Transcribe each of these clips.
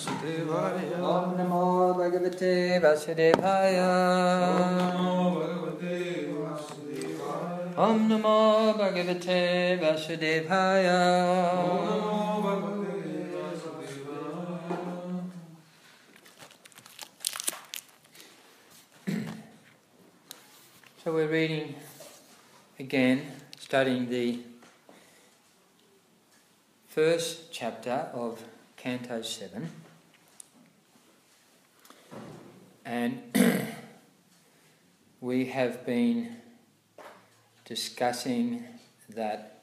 Vasudevaya. Om Namo Bhagavate Vasudevaya. Om Namo Bhagavate Vasudevaya. So we're reading again, studying the first chapter of Canto 7, and we have been discussing that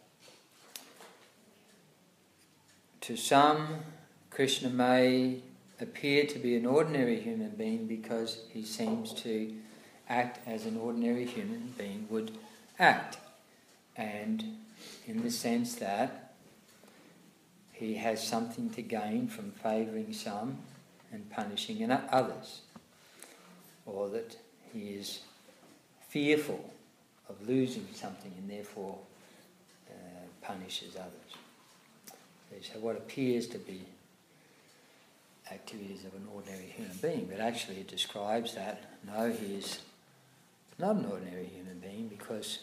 to some Krishna may appear to be an ordinary human being because he seems to act as an ordinary human being would act, and in the sense that he has something to gain from favouring some and punishing others, or that he is fearful of losing something and therefore punishes others. So what appears to be activities of an ordinary human being, but actually it describes that, no, he is not an ordinary human being because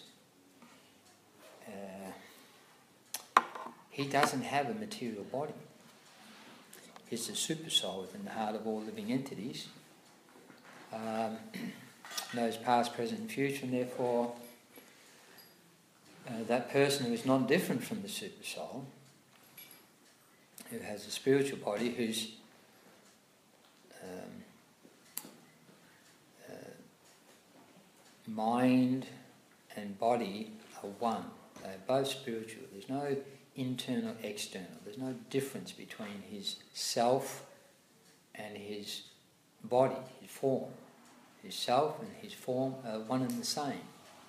he doesn't have a material body. He's a super soul within the heart of all living entities. Knows past, present and future, and therefore that person who is not different from the super soul, who has a spiritual body, whose mind and body are one. They're both spiritual. There's no internal, external. There's no difference between his self and his body, his form. His self and his form are one and the same.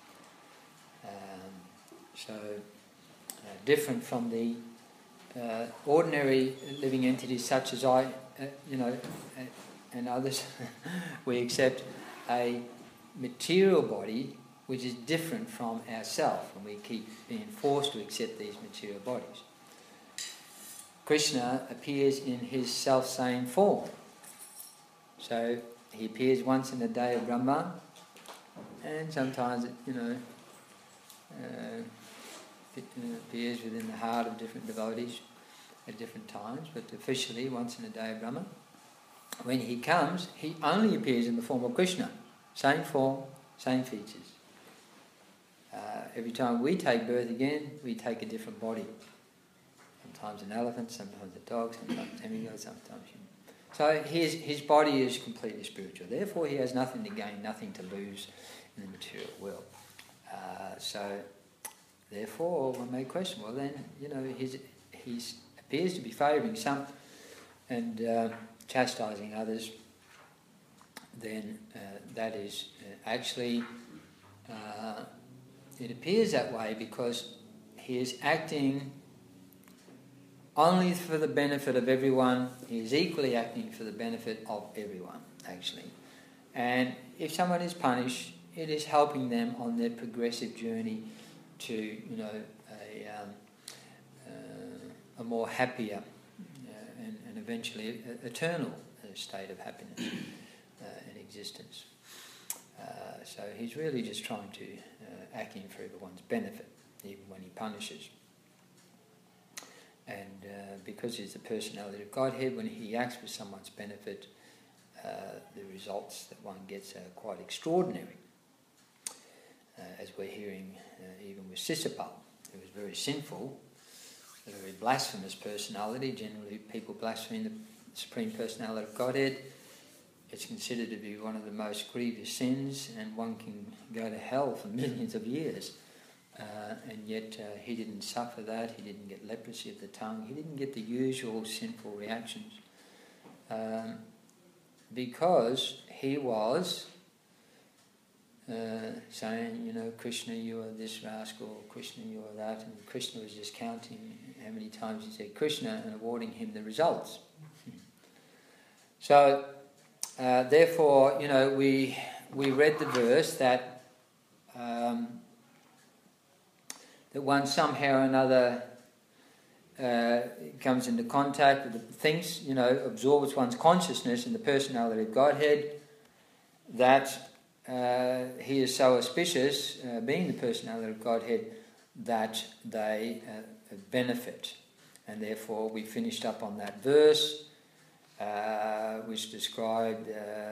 Different from the ordinary living entities such as I, and others, we accept a material body which is different from ourselves, and we keep being forced to accept these material bodies. Krishna appears in his self-same form. So he appears once in a day of Brahma, and sometimes it appears within the heart of different devotees at different times, but officially once in a day of Brahma. When he comes, he only appears in the form of Krishna. Same form, same features. Every time we take birth again, we take a different body. Sometimes an elephant, sometimes a dog, sometimes demigod, sometimes human. So his body is completely spiritual. Therefore, he has nothing to gain, nothing to lose in the material world. Therefore, one may question, well then, he appears to be favouring some and chastising others. Then that is actually, it appears that way because he is acting only for the benefit of everyone. He is equally acting for the benefit of everyone, actually. And if someone is punished, it is helping them on their progressive journey to, a more happier and eventually eternal state of happiness and existence. So he's really just trying to acting for everyone's benefit, even when he punishes. And because he's the personality of Godhead, when he acts for someone's benefit, the results that one gets are quite extraordinary. As we're hearing even with Sisipal, who was very sinful, a very blasphemous personality. Generally people blaspheme the Supreme Personality of Godhead. It's considered to be one of the most grievous sins, and one can go to hell for millions of years. And yet he didn't suffer that. He didn't get leprosy of the tongue. He didn't get the usual sinful reactions. Because he was saying, Krishna, you are this rascal, Krishna, you are that, and Krishna was just counting how many times he said Krishna and awarding him the results. So, therefore, we read the verse that that one somehow or another comes into contact with the things, absorbs one's consciousness in the personality of Godhead, that he is so auspicious, being the personality of Godhead, that they benefit. And therefore we finished up on that verse, which described,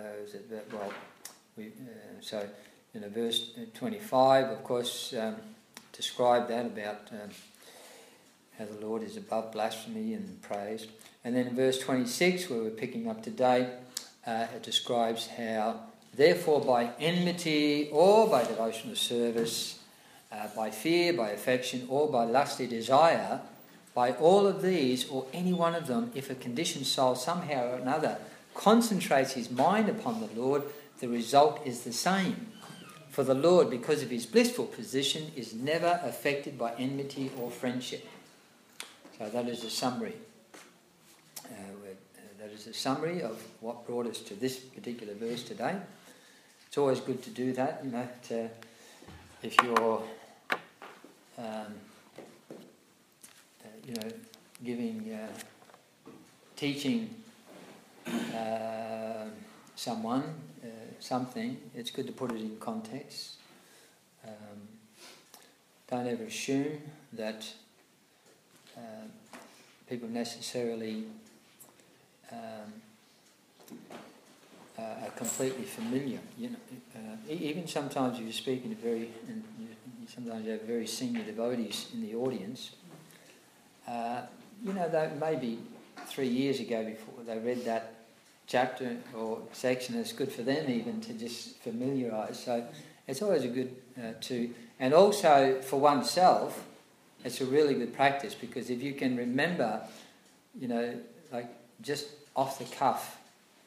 verse 25, of course, described that about how the Lord is above blasphemy and praise. And then in verse 26, where we're picking up today, it describes how, therefore, by enmity or by devotional service, by fear, by affection, or by lusty desire, by all of these, or any one of them, if a conditioned soul somehow or another concentrates his mind upon the Lord, the result is the same. For the Lord, because of his blissful position, is never affected by enmity or friendship. So that is a summary. That is a summary of what brought us to this particular verse today. It's always good to do that, if you're, teaching someone something, it's good to put it in context. Don't ever assume that people necessarily are completely familiar. Even sometimes you're speaking to sometimes you have very senior devotees in the audience. They maybe 3 years ago before they read that chapter or section, it's good for them even to just familiarise. So it's always a good and also for oneself, it's a really good practice, because if you can remember, like just off the cuff,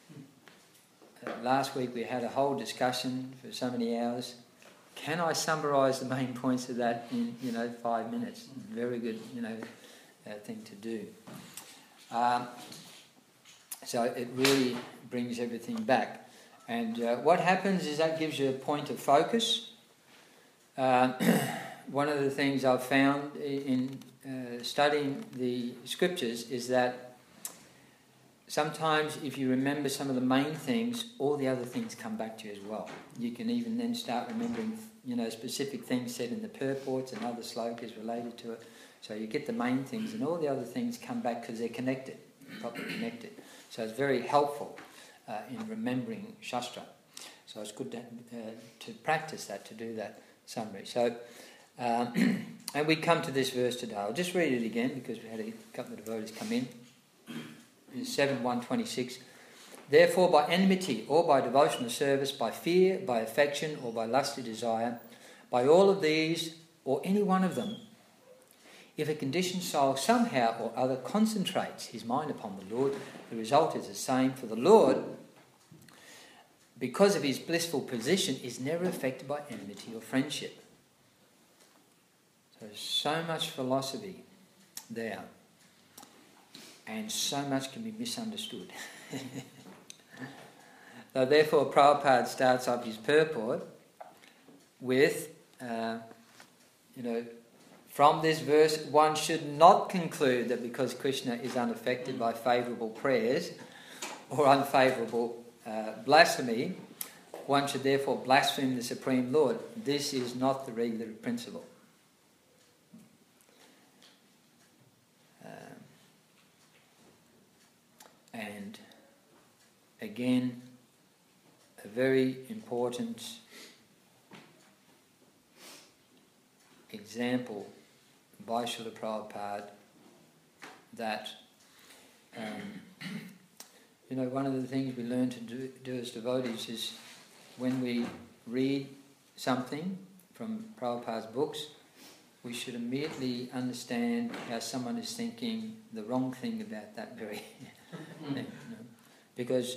last week we had a whole discussion for so many hours. Can I summarise the main points of that in 5 minutes? Very good thing to do. So it really brings everything back. And what happens is that gives you a point of focus. One of the things I've found in studying the scriptures is that sometimes if you remember some of the main things, all the other things come back to you as well. You can even then start remembering, specific things said in the purports and other slokas related to it. So you get the main things and all the other things come back because they're connected, properly connected. So it's very helpful in remembering Shastra. So it's good to practice that, to do that summary. So, and we come to this verse today. I'll just read it again because we had a couple of devotees come in. 7:126. Therefore, by enmity or by devotional service, by fear, by affection, or by lusty desire, by all of these, or any one of them, if a conditioned soul somehow or other concentrates his mind upon the Lord, the result is the same. For the Lord, because of his blissful position, is never affected by enmity or friendship. So there's so much philosophy there, and so much can be misunderstood. So therefore, Prabhupada starts off his purport with, from this verse, one should not conclude that because Krishna is unaffected by favourable prayers or unfavourable blasphemy, one should therefore blaspheme the Supreme Lord. This is not the regular principle. And again, a very important example by Srila Prabhupada that, one of the things we learn to do as devotees is when we read something from Prabhupada's books, we should immediately understand how someone is thinking the wrong thing about that very thing. Because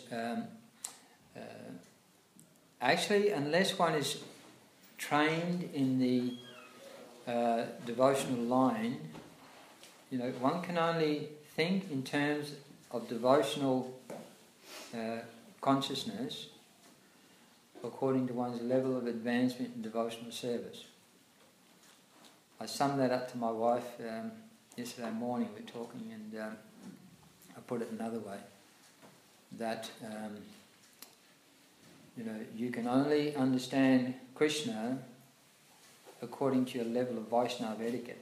actually, unless one is trained in the devotional line, one can only think in terms of devotional consciousness according to one's level of advancement in devotional service. I summed that up to my wife yesterday morning we were talking, and I put it another way, that you can only understand Krishna according to your level of Vaishnava etiquette.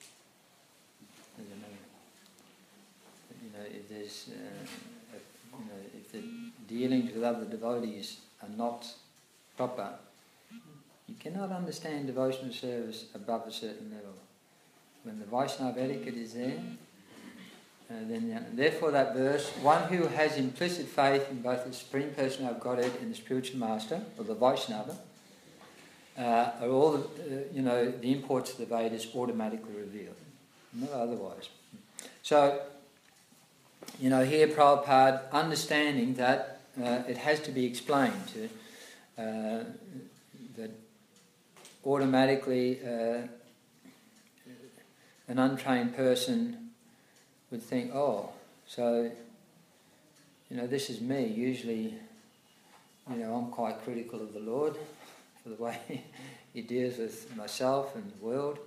If there's, if the dealings with other devotees are not proper, you cannot understand devotional service above a certain level. When the Vaishnava etiquette is there, then therefore that verse, one who has implicit faith in both the Supreme Personality of Godhead and the Spiritual Master, or the Vaishnava, are all the imports of the Vedas automatically revealed, not otherwise. So, here Prabhupada understanding that it has to be explained that automatically an untrained person would think, oh, so, this is me. Usually, I'm quite critical of the Lord for the way he deals with myself and the world.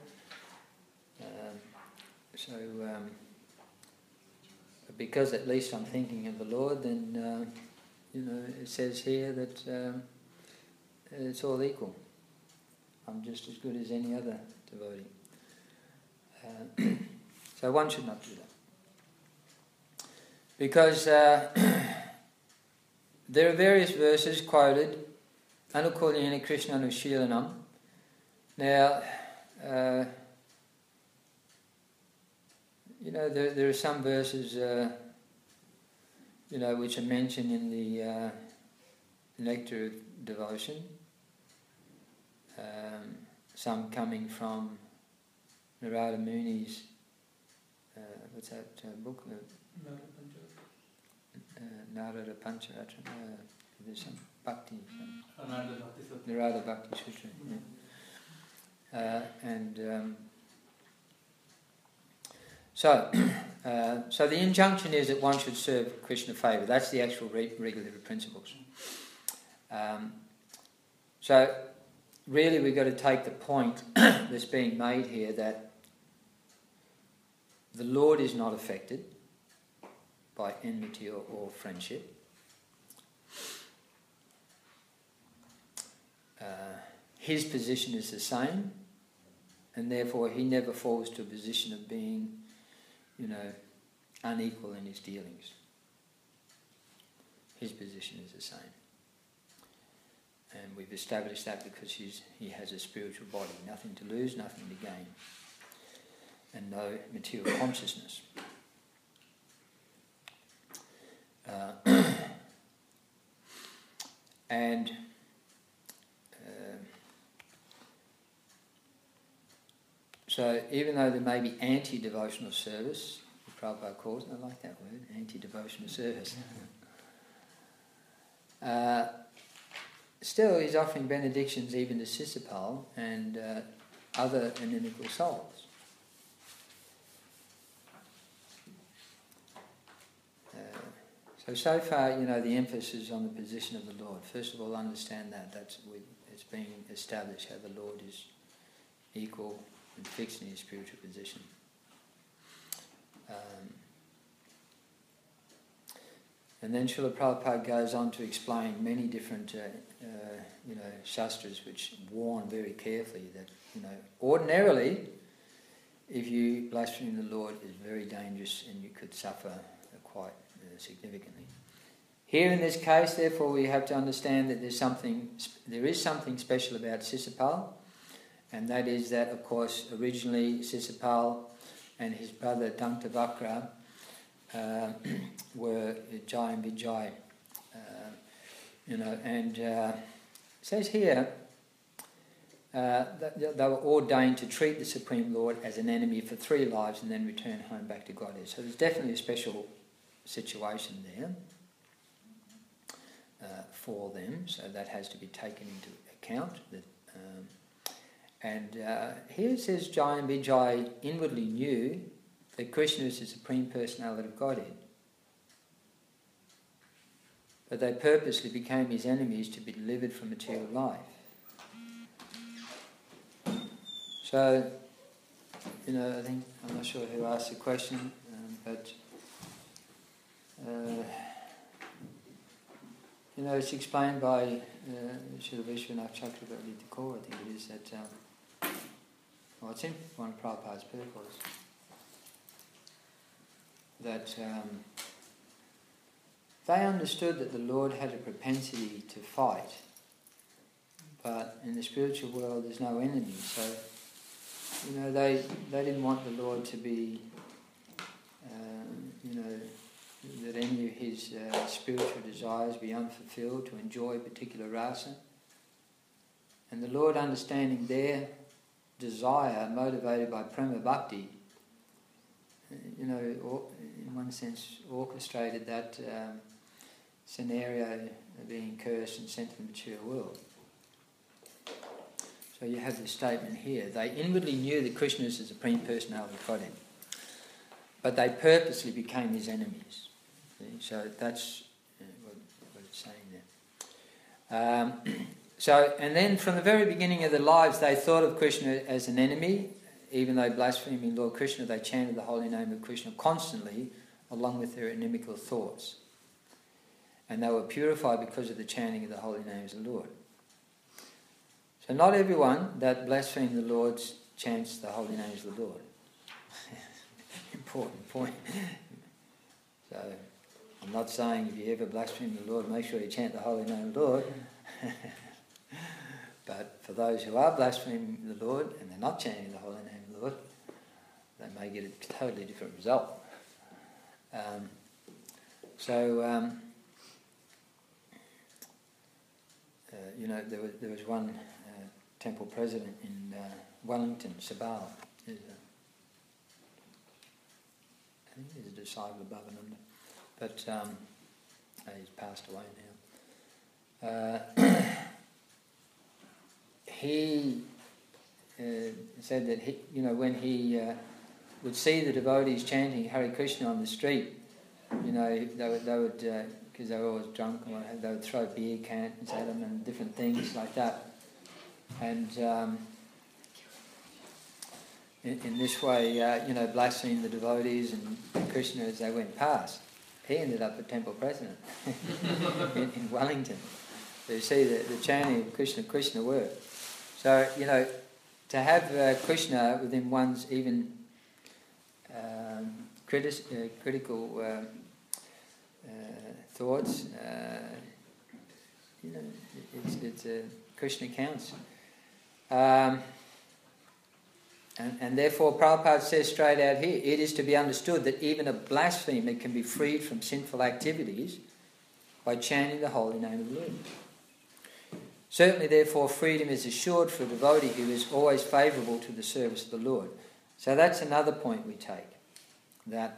Because at least I'm thinking of the Lord, then, it says here that it's all equal. I'm just as good as any other devotee. So one should not do that. Because there are various verses quoted, Anukulyena Krishna Anushilanam. Now, there are some verses, which are mentioned in the Nectar of Devotion. Some coming from Narada Muni's, what's that book? Narada Pancharatra. There's some Bhakti. Narada Bhakti Sutra. Yeah. So the injunction is that one should serve Krishna favour. That's the actual regulatory principles. So really we've got to take the point that's being made here that the Lord is not affected by enmity or friendship. His position is the same, and therefore he never falls to a position of being unequal in his dealings. His position is the same. And we've established that because he has a spiritual body, nothing to lose, nothing to gain, and no material consciousness. So even though there may be anti-devotional service, the Prabhupada calls it, I like that word, anti-devotional service. Still he's offering benedictions even to Sisipal and other inimical souls. So far, the emphasis is on the position of the Lord. First of all, understand that it's being established how the Lord is equal and fixed in his spiritual position. And then Srila Prabhupada goes on to explain many different, shastras which warn very carefully that, ordinarily, if you blaspheme the Lord, it's very dangerous and you could suffer quite significantly. Here in this case, therefore, we have to understand that there is something special about Sisipal, and that is that, of course, originally Sisipal and his brother Dantavakra were Jai and Vijay, and it says here that they were ordained to treat the Supreme Lord as an enemy for 3 lives and then return home back to Godhead. So there's definitely a special situation there for them, so that has to be taken into account. Here it says Jai and Vijay inwardly knew that Krishna is the Supreme Personality of Godhead, but they purposely became his enemies to be delivered from material life. So I think, I'm not sure who asked the question, but it's explained by Srila Vishwanath Chakravarti Thakur, I think it is, that, it's in one of Prabhupada's purports, that they understood that the Lord had a propensity to fight, but in the spiritual world there's no enemy, so they didn't want the Lord to be that any of his spiritual desires be unfulfilled, to enjoy particular rasa, and the Lord, understanding their desire motivated by prema bhakti, in one sense orchestrated that scenario of being cursed and sent to the material world. So you have this statement here. They inwardly knew that Krishna is the Supreme Personality of Godhead, but they purposely became his enemies. See? So that's what it's saying there. And then from the very beginning of their lives, they thought of Krishna as an enemy. Even though blaspheming Lord Krishna, they chanted the holy name of Krishna constantly, along with their inimical thoughts. And they were purified because of the chanting of the holy names of the Lord. So not everyone that blasphemes the Lord chants the holy names of the Lord. Important point. So I'm not saying if you ever blaspheme the Lord, make sure you chant the holy name of the Lord. But for those who are blaspheming the Lord and they're not chanting the holy name of the Lord, they may get a totally different result. There was one temple president in Wellington, Sabal. I think he's a disciple of Bhavananda, but he's passed away now. He said that when he would see the devotees chanting Hare Krishna on the street, they would because they were always drunk, they would throw beer cans at them and different things like that. And in this way, blaspheming the devotees and Krishna as they went past. He ended up a temple president in Wellington. So you see the chanting of Krishna, Krishna worked. So, to have Krishna within one's even critical thoughts, it's Krishna counts. And therefore Prabhupada says straight out here, it is to be understood that even a blasphemer can be freed from sinful activities by chanting the holy name of the Lord. Certainly, therefore, freedom is assured for a devotee who is always favourable to the service of the Lord. So that's another point we take, that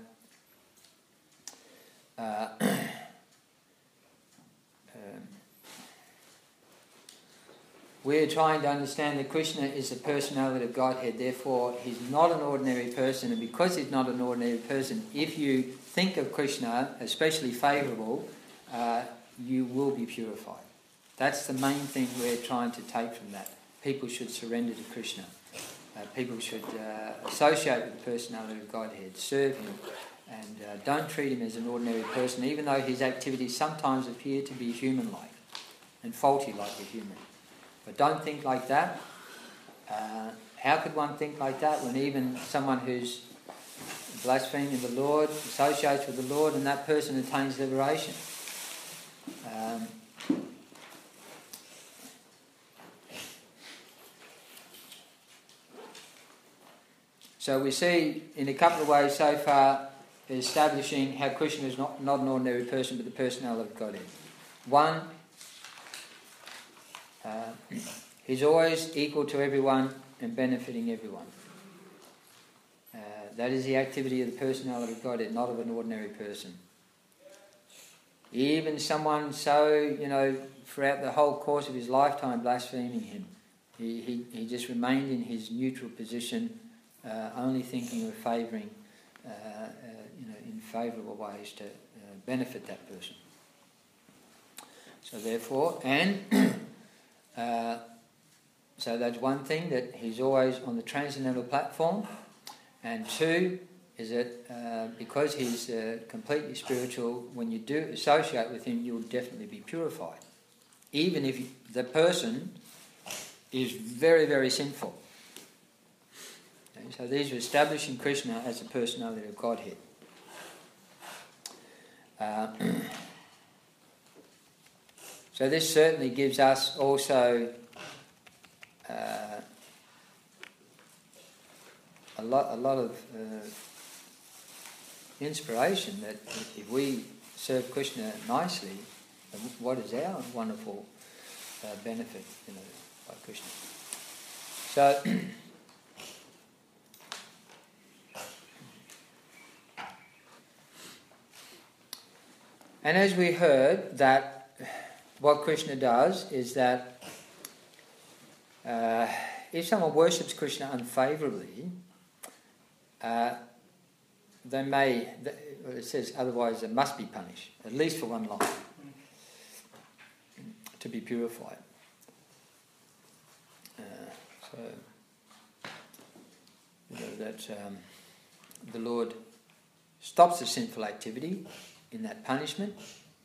we're trying to understand that Krishna is the personality of Godhead, therefore he's not an ordinary person, and because he's not an ordinary person, if you think of Krishna, especially favourable, you will be purified. That's the main thing we're trying to take from that. People should surrender to Krishna. People should associate with the personality of Godhead, serve him, and don't treat him as an ordinary person, even though his activities sometimes appear to be human-like and faulty like a human. But don't think like that. How could one think like that when even someone who's blaspheming the Lord associates with the Lord and that person attains liberation? So we see in a couple of ways so far establishing how Krishna is not an ordinary person but the personality of Godhead. One, he's always equal to everyone and benefiting everyone. That is the activity of the personality of Godhead, not of an ordinary person. Even someone so, throughout the whole course of his lifetime blaspheming him, he just remained in his neutral position, only thinking of favouring, in favourable ways to benefit that person. So therefore, so that's one thing, that he's always on the transcendental platform, And two is that because he's completely spiritual, when you do associate with him, you'll definitely be purified. Even if the person is very, very sinful. Okay, so these are establishing Krishna as a personality of Godhead. So this certainly gives us also a lot of inspiration that if we serve Krishna nicely, what is our wonderful benefit, by Krishna. So and as we heard, that what Krishna does is that if someone worships Krishna unfavourably, they may, it says otherwise they must be punished, at least for one life, to be purified. That the Lord stops the sinful activity in that punishment.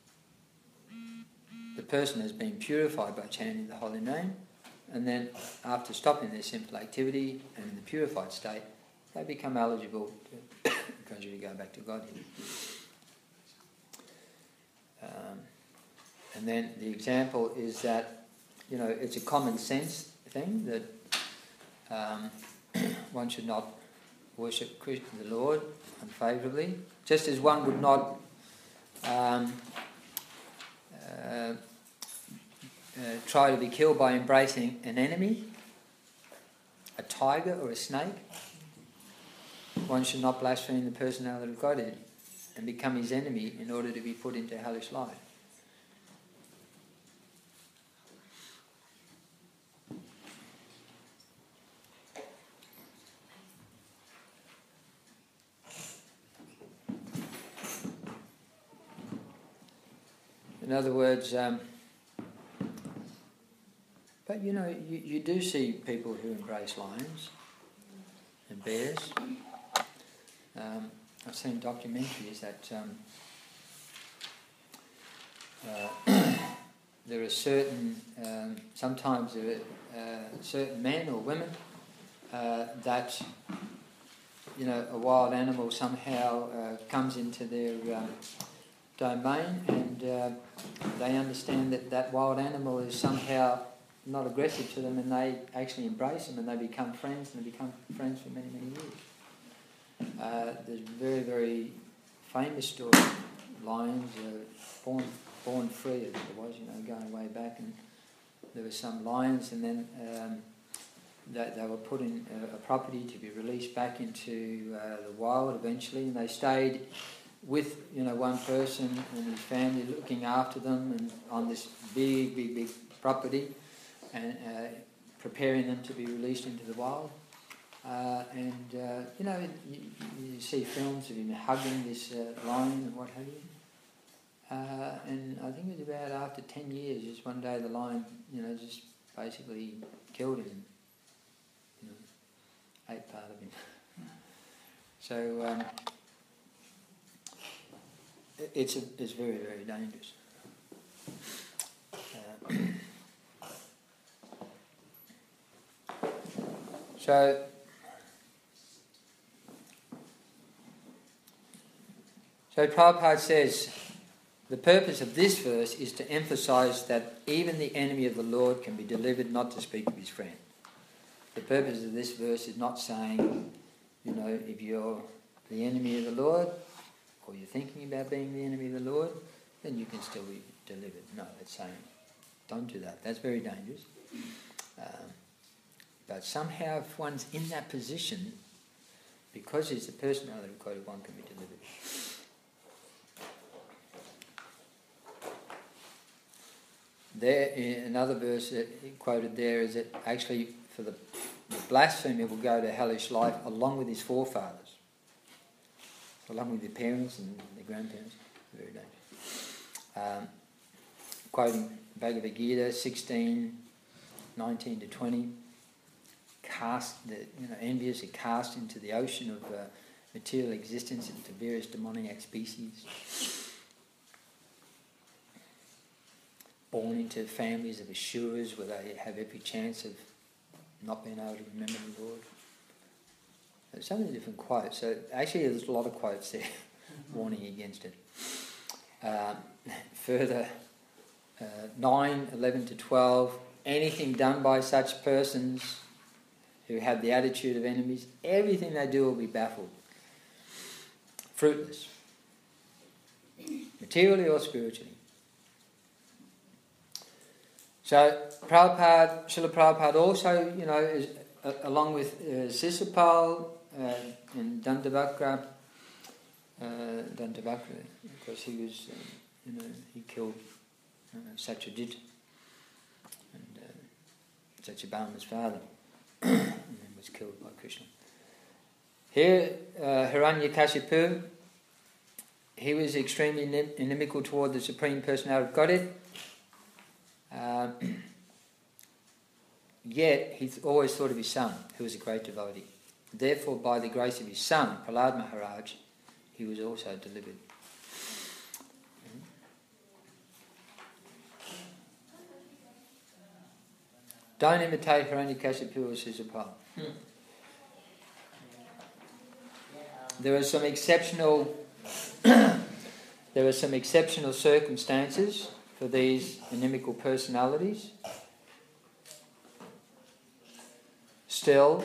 The person has been purified by chanting the holy name, and then after stopping their sinful activity and in the purified state, they become eligible to gradually go back to Godhead. And then the example is that, it's a common sense thing that one should not worship the Lord unfavourably, just as one would not try to be killed by embracing an enemy, a tiger or a snake. One should not blaspheme the personality of Godhead and become his enemy in order to be put into hellish life. In other words, but you do see people who embrace lions and bears. I've seen documentaries that there are certain, sometimes there are certain men or women that, a wild animal somehow comes into their domain, and they understand that wild animal is somehow not aggressive to them, and they actually embrace them, and they become friends, and they become friends for many, many years. There's a very, very famous story. Lions born free, as it was, going way back, and there were some lions, and then they were put in a property to be released back into the wild eventually, and they stayed with one person and his family looking after them and on this big property, and preparing them to be released into the wild. You see films of him hugging this lion and what have you. And I think it was about after 10 years, just one day the lion, just basically killed him, ate part of him. So it's very, very dangerous. So Prabhupada says, the purpose of this verse is to emphasize that even the enemy of the Lord can be delivered, not to speak of his friend. The purpose of this verse is not saying, if you're the enemy of the Lord, or you're thinking about being the enemy of the Lord, then you can still be delivered. No, it's saying, don't do that. That's very dangerous. But somehow if one's in that position, because it's a personality of God, one can be delivered. There, in another verse that he quoted there, is that actually for the blasphemer will go to hellish life along with his forefathers, along with their parents and their grandparents. Very dangerous. Quoting Bhagavad Gita 16:19-20, envious, are cast into the ocean of material existence, into various demoniac species, born into families of assurers where they have every chance of not being able to remember the Lord. There's so many different quotes. So actually there's a lot of quotes there warning against it. Further, 9, 11 to 12, anything done by such persons who have the attitude of enemies, everything they do will be baffled, fruitless, materially or spiritually. So Srila Prabhupada also, is, along with Sisupal and Dandavakra, because he was, he killed Satyajit and Satyabhama's father, and then was killed by Krishna. Here, Hiranyakashipu, he was extremely inimical toward the Supreme Personality of Godhead. Yet he always thought of his son, who was a great devotee. Therefore, by the grace of his son, Prahlad Maharaj, he was also delivered. Don't imitate Hiranyakashipu or Sisupal. There are some exceptional circumstances for these inimical personalities. Still,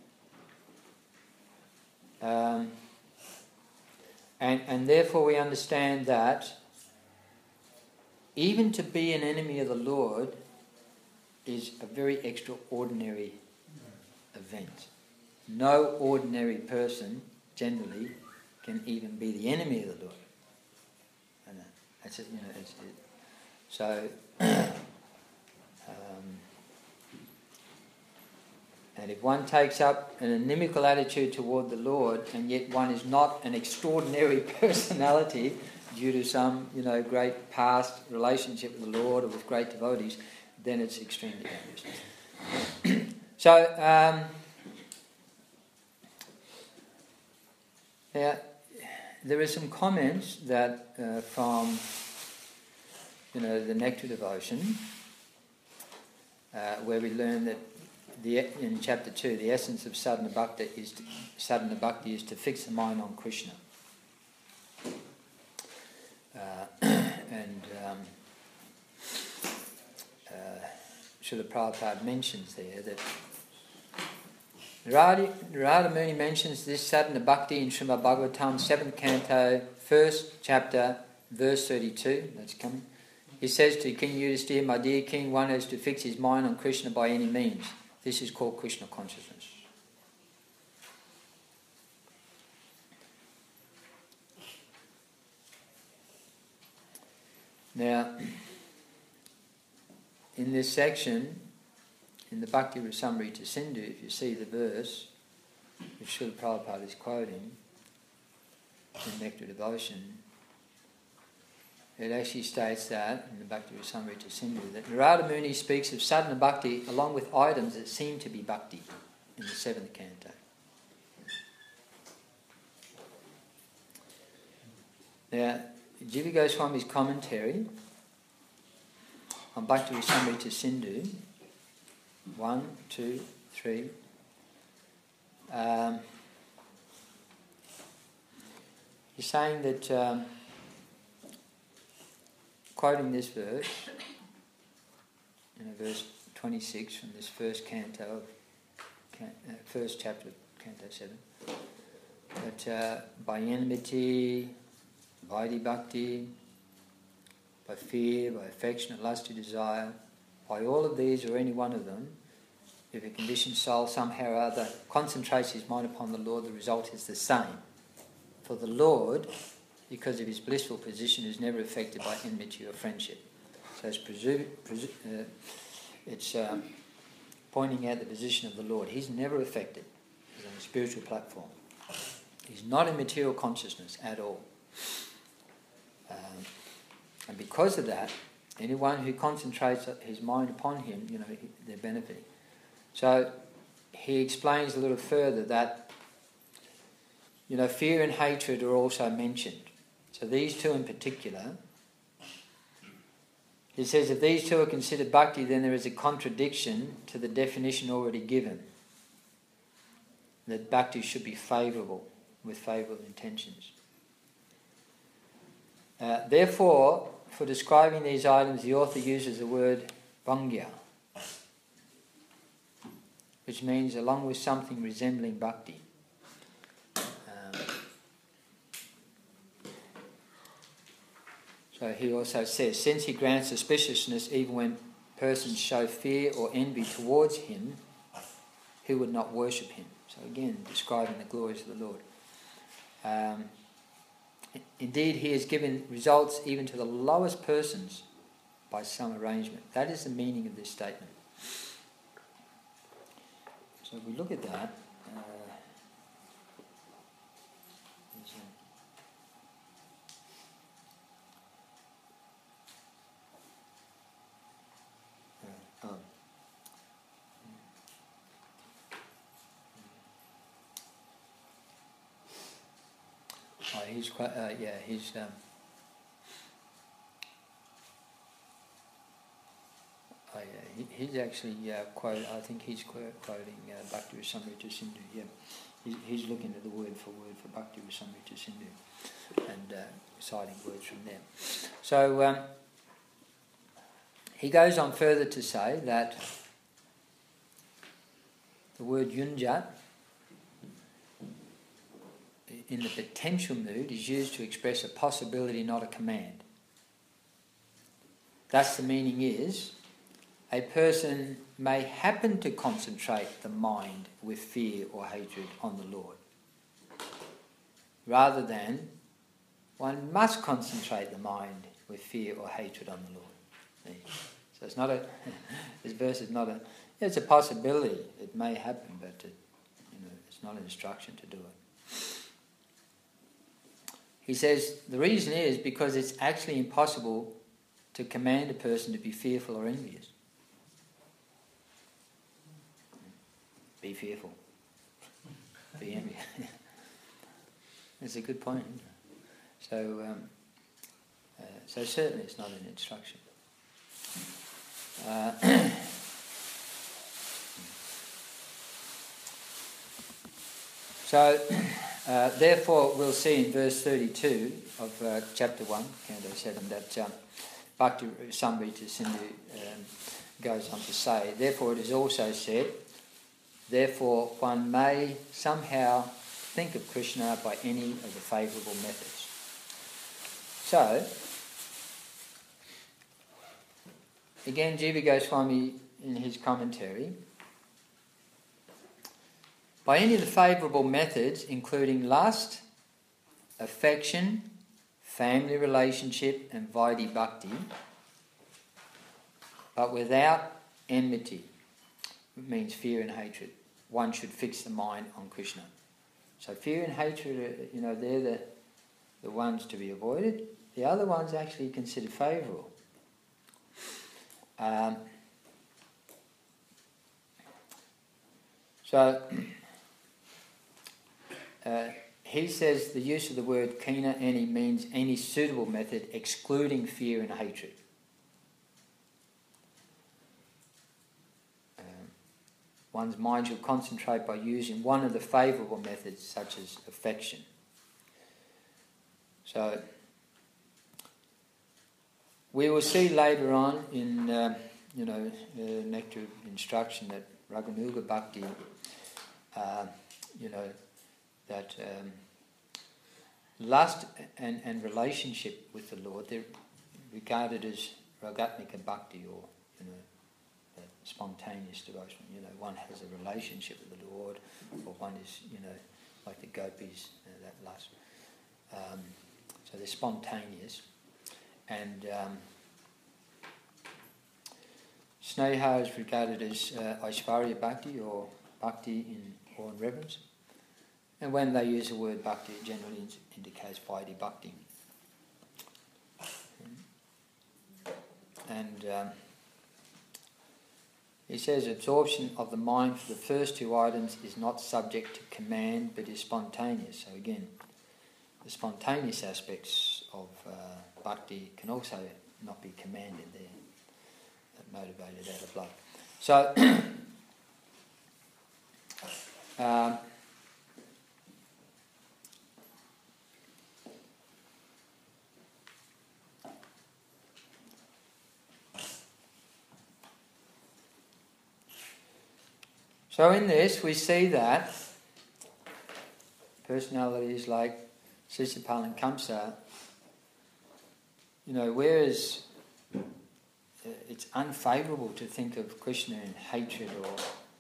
and therefore we understand that even to be an enemy of the Lord is a very extraordinary event. No ordinary person generally can even be the enemy of the Lord. And that's it, So, and if one takes up an inimical attitude toward the Lord, and yet one is not an extraordinary personality due to some, great past relationship with the Lord or with great devotees, then it's extremely dangerous. So, now, there are some comments that from, the Nectar Devotion, where we learn that in chapter 2, the essence of sadhana bhakti is to fix the mind on Krishna. Srila Prabhupada mentions there that Narada Muni mentions this sadhana bhakti in Srimad Bhagavatam, 7th canto, 1st chapter, verse 32. That's coming. He says to King Yudhisthira, my dear king, one has to fix his mind on Krishna by any means. This is called Krishna consciousness. Now, in this section, in the Bhakti Rasamrita Sindhu, if you see the verse which Srila Prabhupada is quoting in Nectar Devotion, it actually states that, in the Bhakti Rasamrita Sindhu, that Narada Muni speaks of sadhana bhakti along with items that seem to be bhakti in the 7th canto. Now, Jiva Goswami's commentary on Bhakti Rasamrita Sindhu, 1, 2, 3, he's saying that, quoting this verse, verse 26 from this first canto, first chapter of Canto 7, that by enmity, vaidhi bhakti, by fear, by affection, lust, desire, by all of these or any one of them, if a conditioned soul somehow or other concentrates his mind upon the Lord, the result is the same. For the Lord, because of his blissful position, is never affected by enmity or friendship. So it's pointing out the position of the Lord. He's never affected. He's on a spiritual platform. He's not in material consciousness at all. And because of that, anyone who concentrates his mind upon him, they're benefiting. So he explains a little further that, fear and hatred are also mentioned. So these two in particular, he says if these two are considered bhakti, then there is a contradiction to the definition already given, that bhakti should be favourable, with favourable intentions. Therefore, for describing these items, the author uses the word bhangya, which means along with something resembling bhakti. So he also says, since he grants suspiciousness even when persons show fear or envy towards him, who would not worship him? So again, describing the glories of the Lord. Indeed, he has given results even to the lowest persons by some arrangement. That is the meaning of this statement. So if we look at that, he's quite, he's actually quoted. I think he's quoting Bhakti Rasamrita Sindhu. Yeah, he's looking at the word for Bhakti Rasamrita Sindhu and citing words from there. So he goes on further to say that the word yunjat in the potential mood is used to express a possibility, not a command. Thus the meaning is, a person may happen to concentrate the mind with fear or hatred on the Lord, rather than one must concentrate the mind with fear or hatred on the Lord. So it's not this verse is not it's a possibility, it may happen, but it's not an instruction to do it. He says the reason is because it's actually impossible to command a person to be fearful or envious. Be fearful. Be envious. That's a good point. So certainly it's not an instruction. Therefore, we'll see in verse 32 of chapter 1, Canto 7, that Bhakti Rasamrita Sindhu goes on to say, therefore it is also said, therefore one may somehow think of Krishna by any of the favourable methods. So, again, Jiva Goswami in his commentary, by any of the favourable methods, including lust, affection, family relationship, and Vaidhi Bhakti, but without enmity, it means fear and hatred. One should fix the mind on Krishna. So fear and hatred, they're the ones to be avoided. The other ones actually considered favourable. He says the use of the word kina any means any suitable method excluding fear and hatred. One's mind should concentrate by using one of the favourable methods such as affection. So we will see later on in Nectar of Instruction that Raganuga Bhakti, that lust and relationship with the Lord, they're regarded as Ragatmika Bhakti, or spontaneous devotion. One has a relationship with the Lord, or one is, like the gopis, that lust. So they're spontaneous. And Sneha is regarded as Aishvarya Bhakti, or Bhakti in awe and reverence. And when they use the word Bhakti, it generally indicates Vaidhi Bhakti. And He says absorption of the mind for the first two items is not subject to command but is spontaneous. So again, the spontaneous aspects of bhakti can also not be commanded there, motivated out of love. So, so in this we see that personalities like Sisipal and Kamsa, whereas it's unfavourable to think of Krishna in hatred or,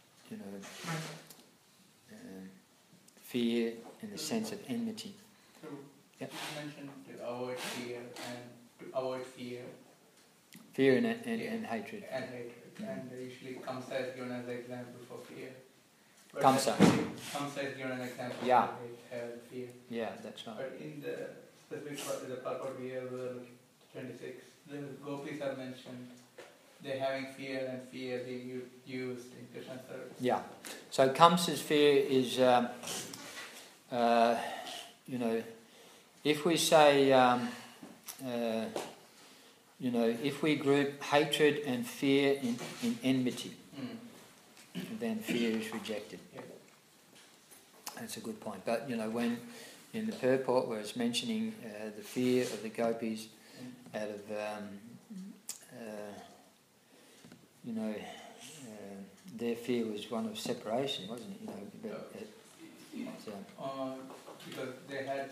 fear in the sense of enmity. Yep. You mentioned to avoid fear and to avoid fear. Fear and hatred. And hatred. And usually Kamsa is given as an example for fear. Kamsa. Kamsa is given an example Yeah. for fear. Yeah, that's right. But in the specific part of the purport we have 26, the gopis are mentioned. They're having fear and fear being used in Krishna's service. Yeah. So Kamsa's fear is, if we say, if we group hatred and fear in enmity, then fear is rejected. Yeah. That's a good point. But, when in the purport where it's mentioning the fear of the gopis out of, their fear was one of separation, wasn't it? Because they had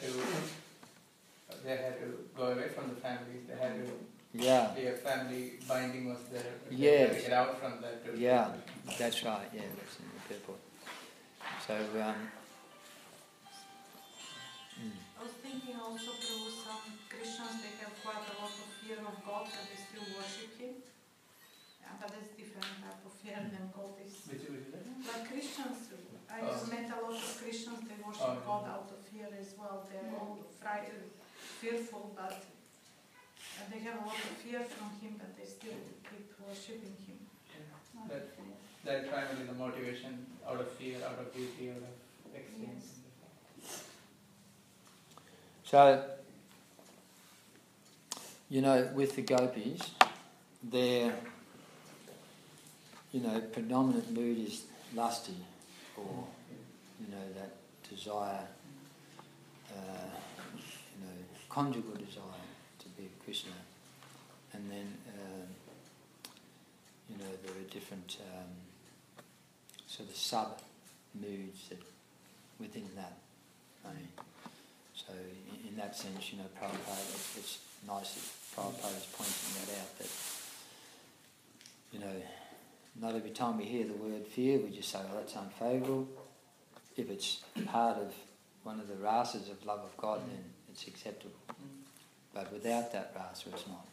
to go away from the families. They had to. Their family binding was there. They had to get out from that. Yeah, that's right. Yeah, that's in the purport. So. I was thinking also through some Christians, they have quite a lot of fear of God, but they still worship Him. Yeah, but that's different type of fear than God is. Which is that? Like Christians, I just met a lot of Christians, they worship God out of fear as well. They're all fearful, but they have a lot of fear from Him, but they still keep worshipping Him. Yeah. That's primarily the motivation, out of fear, out of duty, out of experience. Yes. So, with the gopis, their, predominant mood is lusty, or, that desire, conjugal desire to be Krishna. And then, there are different sort of sub-moods that within that. So in that sense, Prabhupada, it's nice that Prabhupada is pointing that out, that, not every time we hear the word fear, we just say, well, that's unfavourable. If it's part of one of the rasas of love of God, then it's acceptable. But without that rasa, it's not.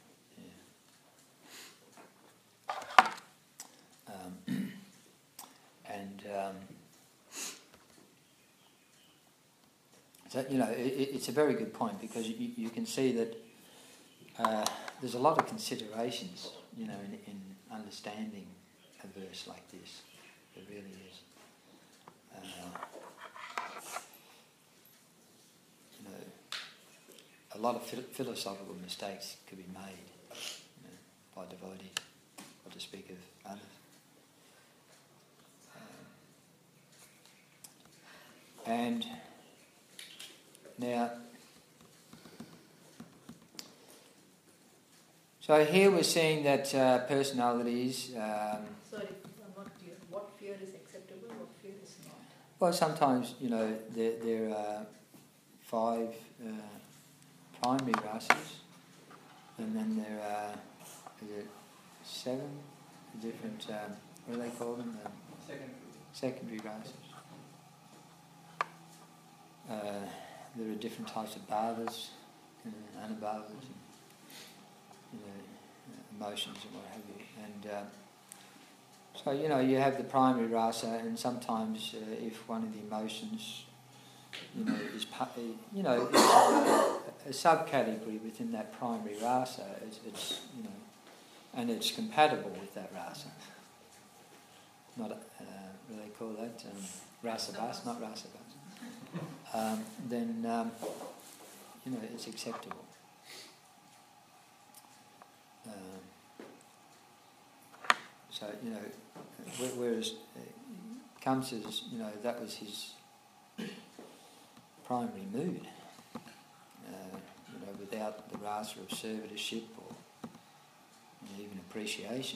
So, it's a very good point, because you can see that there's a lot of considerations, in understanding a verse like this. There really is. A lot of philosophical mistakes could be made by devotees, or to speak of others. And now, so here we're seeing that personalities. Sorry, I'm not clear. What fear is acceptable? What fear is not? Well, sometimes there are 5 primary rasas, and then there are 7 different. What do they call them? Secondary rasas. There are different types of bhavas, anubhavas, and emotions and what have you. And so you have the primary rasa, and sometimes if one of the emotions, is a subcategory within that primary rasa, it's and it's compatible with that rasa. not what do they call that? Rasabas, not rasabas. Then it's acceptable. So whereas Kamsa's, that was his primary mood. Without the rasa of servitorship or even appreciation.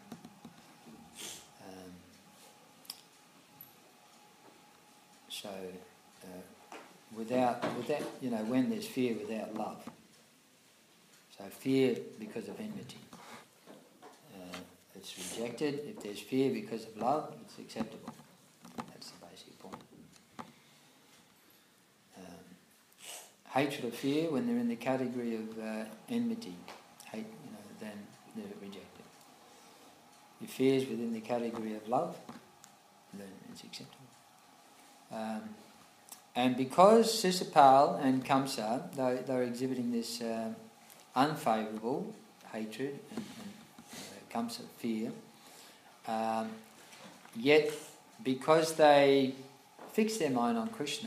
Without when there's fear without love. So fear because of enmity, it's rejected. If there's fear because of love, it's acceptable. That's the basic point. Hatred or fear, when they're in the category of enmity, hate, then they're rejected. If fear is within the category of love, then it's acceptable. And because Sisupal and Kamsa, they're exhibiting this unfavourable hatred and Kamsa fear, yet because they fix their mind on Krishna,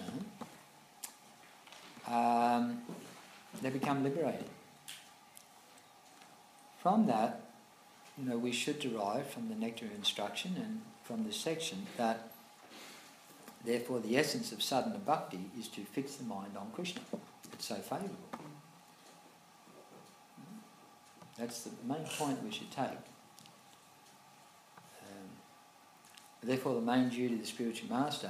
they become liberated. From that, we should derive from the nectar of instruction and from this section that therefore the essence of sadhana bhakti is to fix the mind on Krishna. It's so favourable. That's the main point we should take. Therefore the main duty of the spiritual master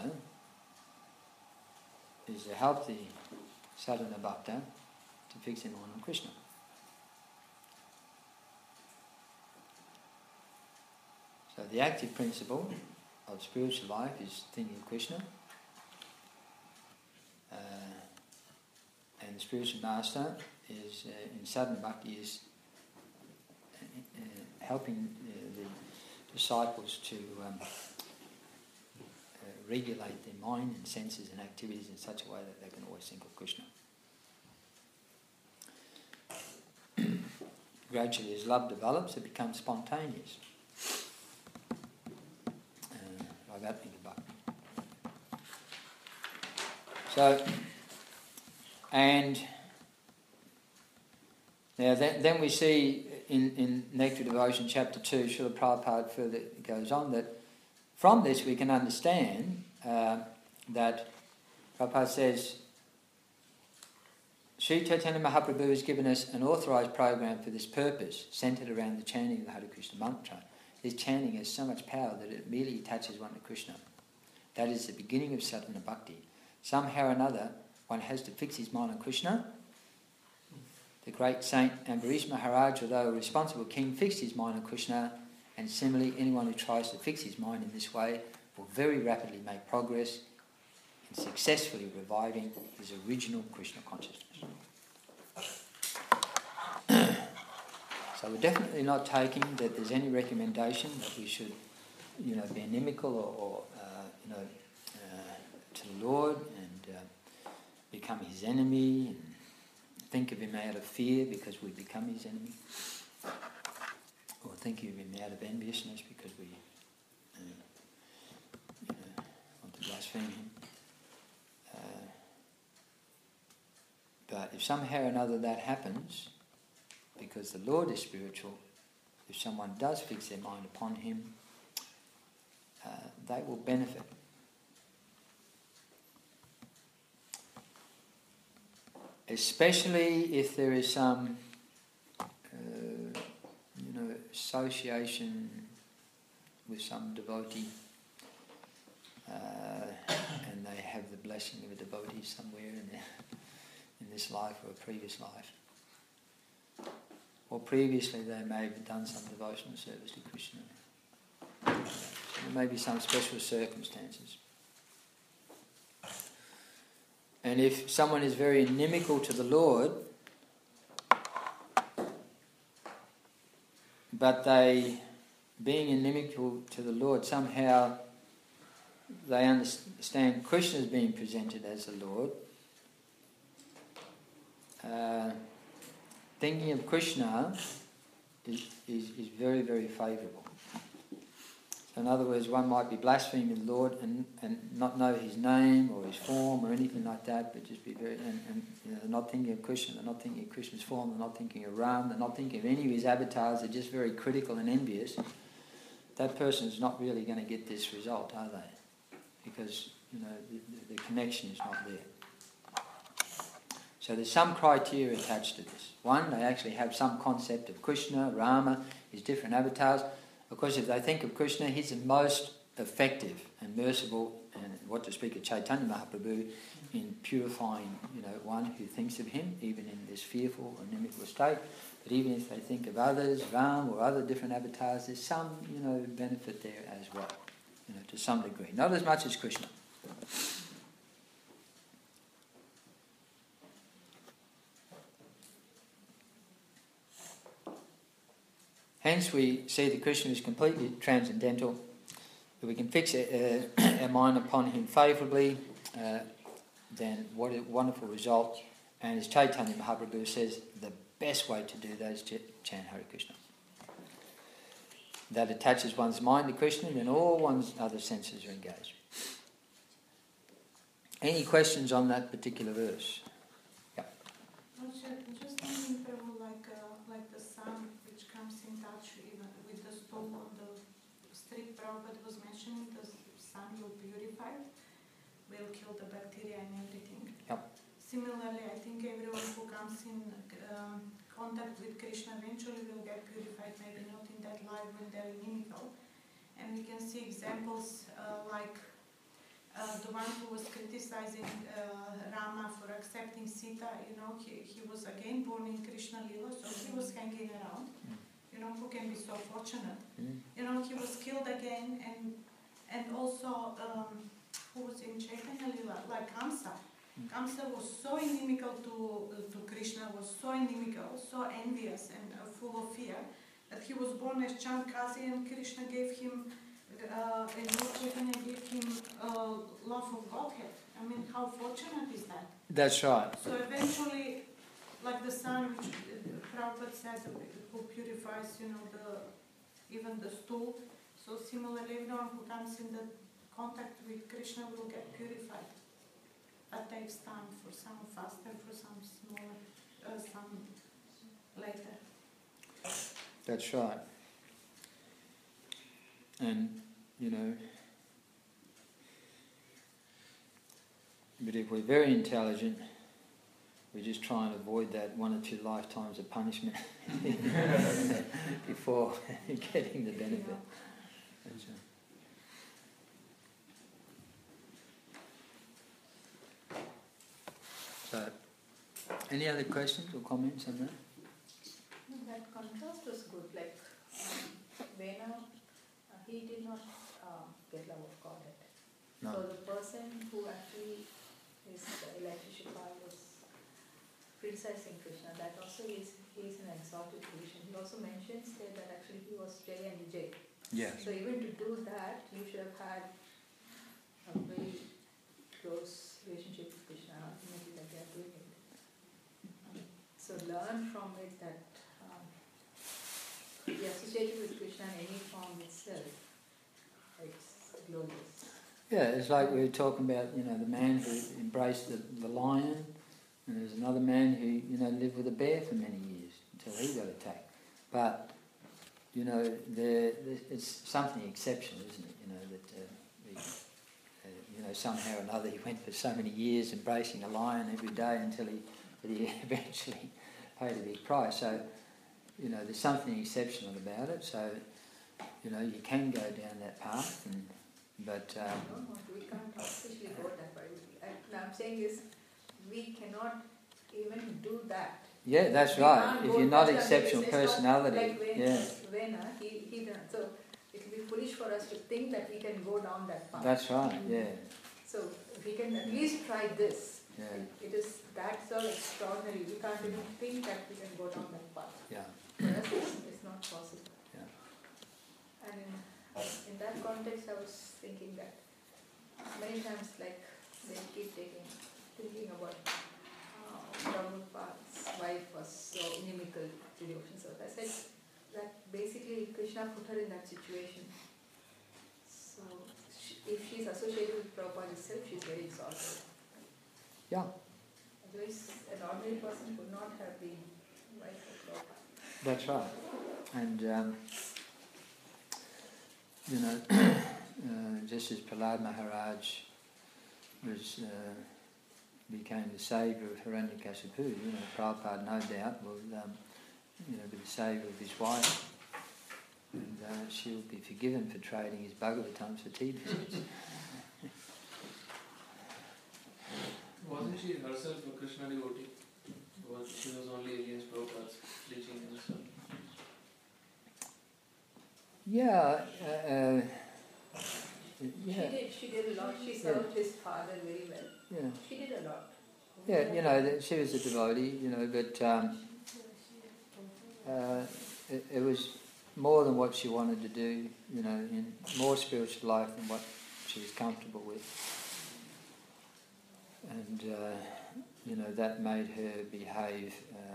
is to help the sadhana bhakta to fix their mind on Krishna. So the active principle of spiritual life is thinking of Krishna, and the spiritual master is in sadhana bhakti is helping the disciples to regulate their mind and senses and activities in such a way that they can always think of Krishna. Gradually, as love develops, it becomes spontaneous. Like Atmika Bhakti. So, and now then we see in Nectar Devotion, chapter 2, Srila Prabhupada further goes on that from this we can understand that Prabhupada says, Sri Chaitanya Mahaprabhu has given us an authorised program for this purpose, centred around the chanting of the Hare Krishna mantra. This chanting has so much power that it immediately attaches one to Krishna. That is the beginning of sadhana bhakti. Somehow or another, one has to fix his mind on Krishna. The great Saint Ambarish Maharaj, although a responsible king, fixed his mind on Krishna, and similarly anyone who tries to fix his mind in this way will very rapidly make progress in successfully reviving his original Krishna consciousness. So we're definitely not taking that there's any recommendation that we should, be inimical or to the Lord and become his enemy and think of him out of fear because we become his enemy, or think of him out of enviousness because we want to blaspheme him. But if somehow or another that happens, because the Lord is spiritual, if someone does fix their mind upon him, they will benefit. Especially if there is some, association with some devotee, and they have the blessing of a devotee somewhere in this life or a previous life. Or previously they may have done some devotional service to Krishna. There may be some special circumstances. And if someone is very inimical to the Lord, but they, being inimical to the Lord, somehow they understand Krishna is being presented as the Lord, thinking of Krishna is very, very favourable. So in other words, one might be blaspheming the Lord and not know his name or his form or anything like that, but just be very, and they're not thinking of Krishna, they're not thinking of Krishna's form, they're not thinking of Ram, they're not thinking of any of his avatars, they're just very critical and envious. That person's not really going to get this result, are they? Because, the connection is not there. So there's some criteria attached to this. One, they actually have some concept of Krishna, Rama, his different avatars. Of course, if they think of Krishna, he's the most effective and merciful, and what to speak of Chaitanya Mahaprabhu, in purifying, one who thinks of him, even in this fearful or inimical state. But even if they think of others, Ram or other different avatars, there's some, benefit there as well, to some degree. Not as much as Krishna. Hence we see that Krishna is completely transcendental. If we can fix our mind upon him favourably, then what a wonderful result. And as Chaitanya Mahaprabhu says, the best way to do that is to chant Hare Krishna. That attaches one's mind to Krishna, and then all one's other senses are engaged. Any questions on that particular verse? Yeah. Just thinking, Prabhu, like the sun which comes in touch even with the stone on the street, Prabhupada was mentioning the sun will purify, will kill the bacteria and everything. Yep. Similarly, I think everyone who comes in contact with Krishna eventually will get purified, maybe not in that life when they're inimical. And we can see examples like the one who was criticizing Rama for accepting Sita, he was again born in Krishna Lila, so he was hanging around, who can be so fortunate. He was killed again, and also who was in Chaitanya Lila, like Kamsa. Kamsa was so inimical to Krishna, was so inimical, so envious and full of fear, that he was born as Chankazi, and Krishna gave him and Lord Chaitanya gave him love of Godhead. I mean, how fortunate is that? That's right. So eventually, like the sun, which Prabhupada said, who purifies, even the stool. So similarly, everyone who comes in the contact with Krishna will get purified. That takes time for some faster, for some smaller, some later. That's right. And, but if we're very intelligent, we just try and avoid that 1 or 2 lifetimes of punishment before getting the benefit. So, any other questions or comments on that? No, that contrast was good. Like Vena, he did not get love of Godhead. No. So the person who actually is Elisha was criticizing Krishna. That also he is an exalted position. He also mentions there that actually he was Jay and Vijay. Yeah. So even to do that, you should have had a very close relationship with Krishna. Ultimately, that they are doing it. So learn from it that be associated with Krishna in any form itself. It's glorious. Yeah, it's like we were talking about, the man who embraced the lion, and there's another man who, lived with a bear for many years until he got attacked. But, it's something exceptional, isn't it? That somehow or another he went for so many years embracing a lion every day until he eventually paid a big price. So, there's something exceptional about it. So, you can go down that path, but No, we can't officially go that way. What I'm saying is, we cannot even do that. yeah, that's We right. can't If go you're not that way. exceptional It's not personality, like yeah, he done. So it will be foolish for us to think that we can go down that path. that's right. Yeah, So if we can at least try this. yeah, It is that so extraordinary. We can't even think that we can go down that path. yeah, For us, it's not possible. yeah. And in that context, I was thinking that many times, like, they keep thinking about Prabhupada's wife was so inimical to devotion. So I said that basically Krishna put her in that situation. So if she's associated with Prabhupada itself, she's very exalted. Yeah. Otherwise, an ordinary person would not have been right for Prabhupada. That's right. And, just as Prahlad Maharaj was became the saviour of Hiranyakasipu, Prabhupada no doubt will be the saviour of his wife. And she'll be forgiven for trading his Bhagavatam for tea biscuits. Wasn't she herself a Krishna devotee? She was only against Prabhupada's preaching and stuff. Yeah. She did a lot. She served his father very well. Yeah. She did a lot. Yeah, she was a devotee, but it was more than what she wanted to do, in more spiritual life than what she was comfortable with. And, that made her behave,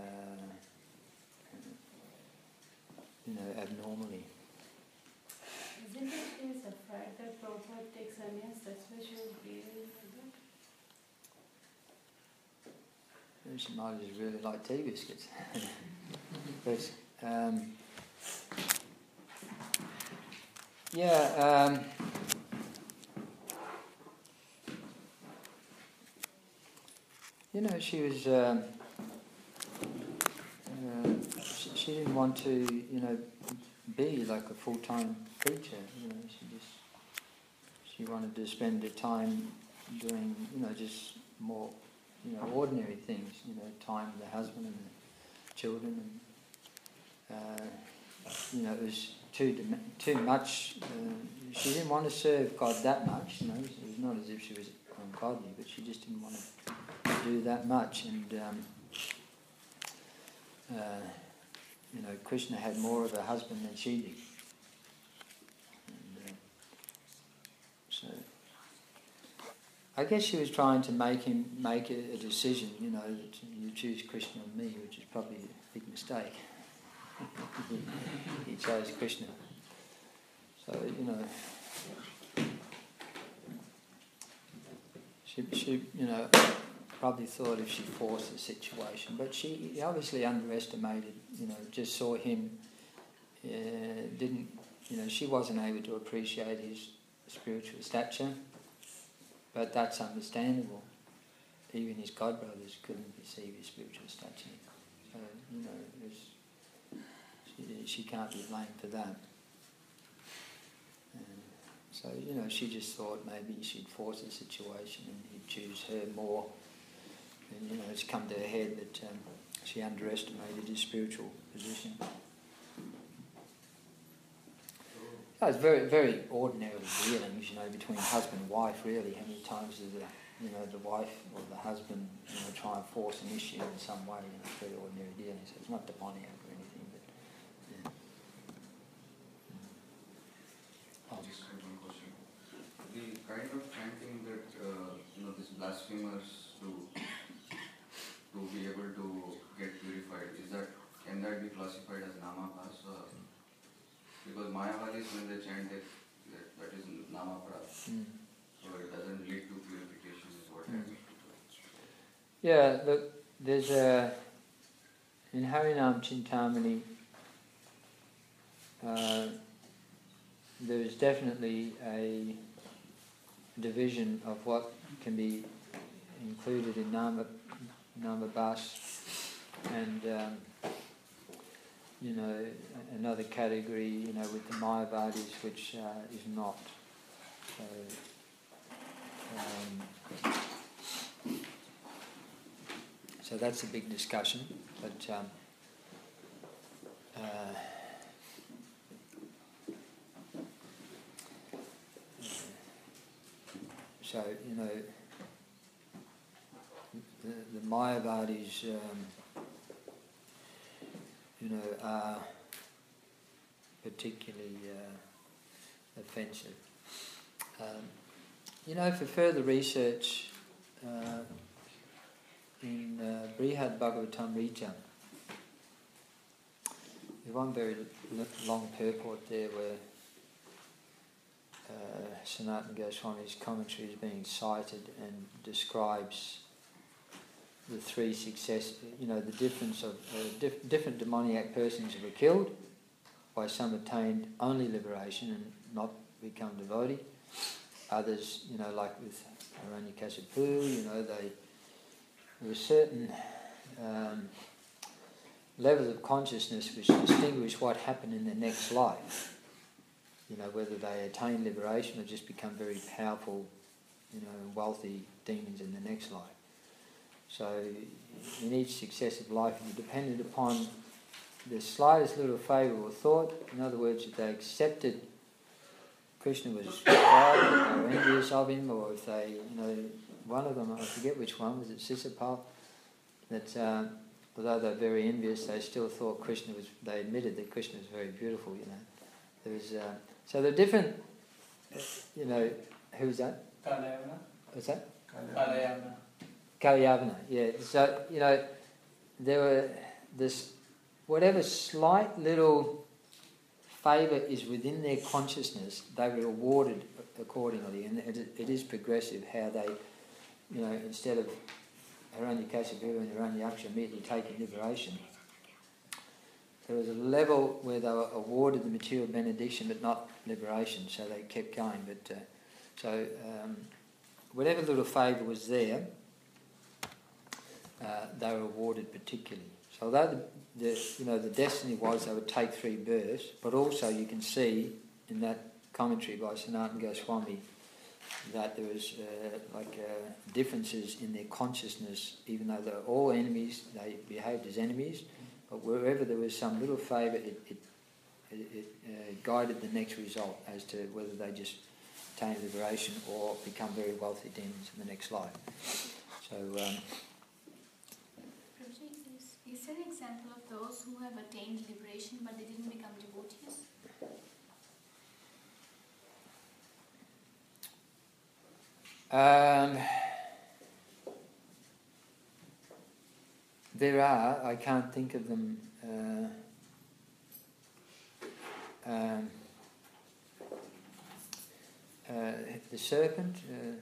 abnormally. Isn't it she is afraid that Prabhupada takes sannyas, that's why she was behaving like that? She might just really like tea biscuits. But, she was, she didn't want to, be like a full-time preacher. She wanted to spend her time doing, just more, ordinary things. Time with the husband and the children, and it was too much. She didn't want to serve God that much. It was not as if she was ungodly, but she just didn't want to do that much. And Krishna had more of a husband than she did. And, so I guess she was trying to make him make a decision, that you choose Krishna and me, which is probably a big mistake. He chose Krishna. So, she probably thought if she forced the situation, but she obviously underestimated, just saw him, didn't, she wasn't able to appreciate his spiritual stature, but that's understandable. Even his godbrothers couldn't perceive his spiritual stature. So, she can't be blamed for that. So, she just thought maybe she'd force the situation and he'd choose her more. And, it's come to her head that she underestimated his spiritual position. It's very, very ordinary dealings, between husband and wife, really. How many times does the wife or the husband, try and force an issue in some way? It's very ordinary dealings. So it's not demoniac or anything, but Just one question. The kind of chanting that these blasphemers to be able to get purified, can that be classified as namapas? Because Mayavalis, when they chant that is namapras, so it doesn't lead to purification, is what I mean. yeah, look, there's in Harinam Chintamani, there is definitely a division of what can be included in Namabas and another category, with the Mayavadis, which is not. So that's a big discussion, but so the Mayavadis, are particularly offensive. For further research, in Brihad Bhagavatamrita, there's one very long purport there where Sanatana Goswami's commentary is being cited and describes the three success, the difference of different demoniac persons who were killed, by some attained only liberation and not become devotee. Others, like with Hiranyakasipu, there were certain levels of consciousness which distinguish what happened in the next life. Whether they attain liberation or just become very powerful, wealthy demons in the next life. So in each successive life, it depended upon the slightest little favourable thought. In other words, if they accepted Krishna was God, they were envious of him, or if they, one of them, I forget which one, was it Sisapal, that although they're very envious, they still thought they admitted that Krishna was very beautiful, There was, so they're different, who's that? Kalyavana. What's that? Kalyavana. Kalyavana, yeah. So, there were this, whatever slight little favour is within their consciousness, they were awarded accordingly, and it is progressive how they, instead of Hiranyakasipu and Hiranyaksha immediately taking liberation, there was a level where they were awarded the material benediction but not liberation, so they kept going. But whatever little favour was there, they were awarded particularly. So although the destiny was they would take 3 births, but also you can see in that commentary by Sanatana Goswami that there was differences in their consciousness. Even though they were all enemies, they behaved as enemies. But wherever there was some little favour, it guided the next result as to whether they just attain liberation or become very wealthy demons in the next life. So. Is there an example of those who have attained liberation but they didn't become devotees? There are, I can't think of them. The serpent,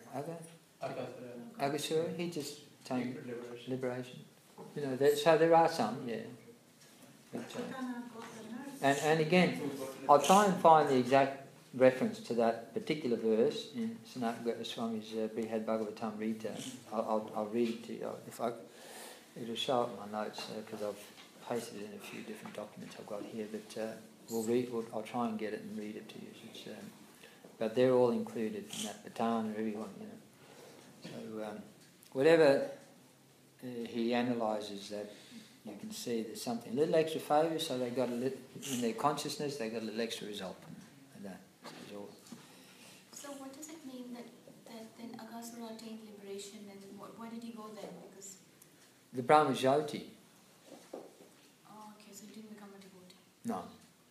Aghasura, he just attained liberation. So there are some, yeah. But, and again, I'll try and find the exact reference to that particular verse in Sanatana Goswami's Brihad Bhagavatam Rita. I'll read it to you. It'll show up in my notes because I've pasted it in a few different documents I've got here. But I'll try and get it and read it to you. But they're all included in that Bhattan or everyone, So whatever he analyses, that you can see there's something, a little extra favour, so they got a little, in their consciousness, they got a little extra result. And that is all. So what does it mean that then Aghasura attained liberation, and why did he go then? Because the Brahma Jyoti. Oh, okay, so he didn't become a devotee. No.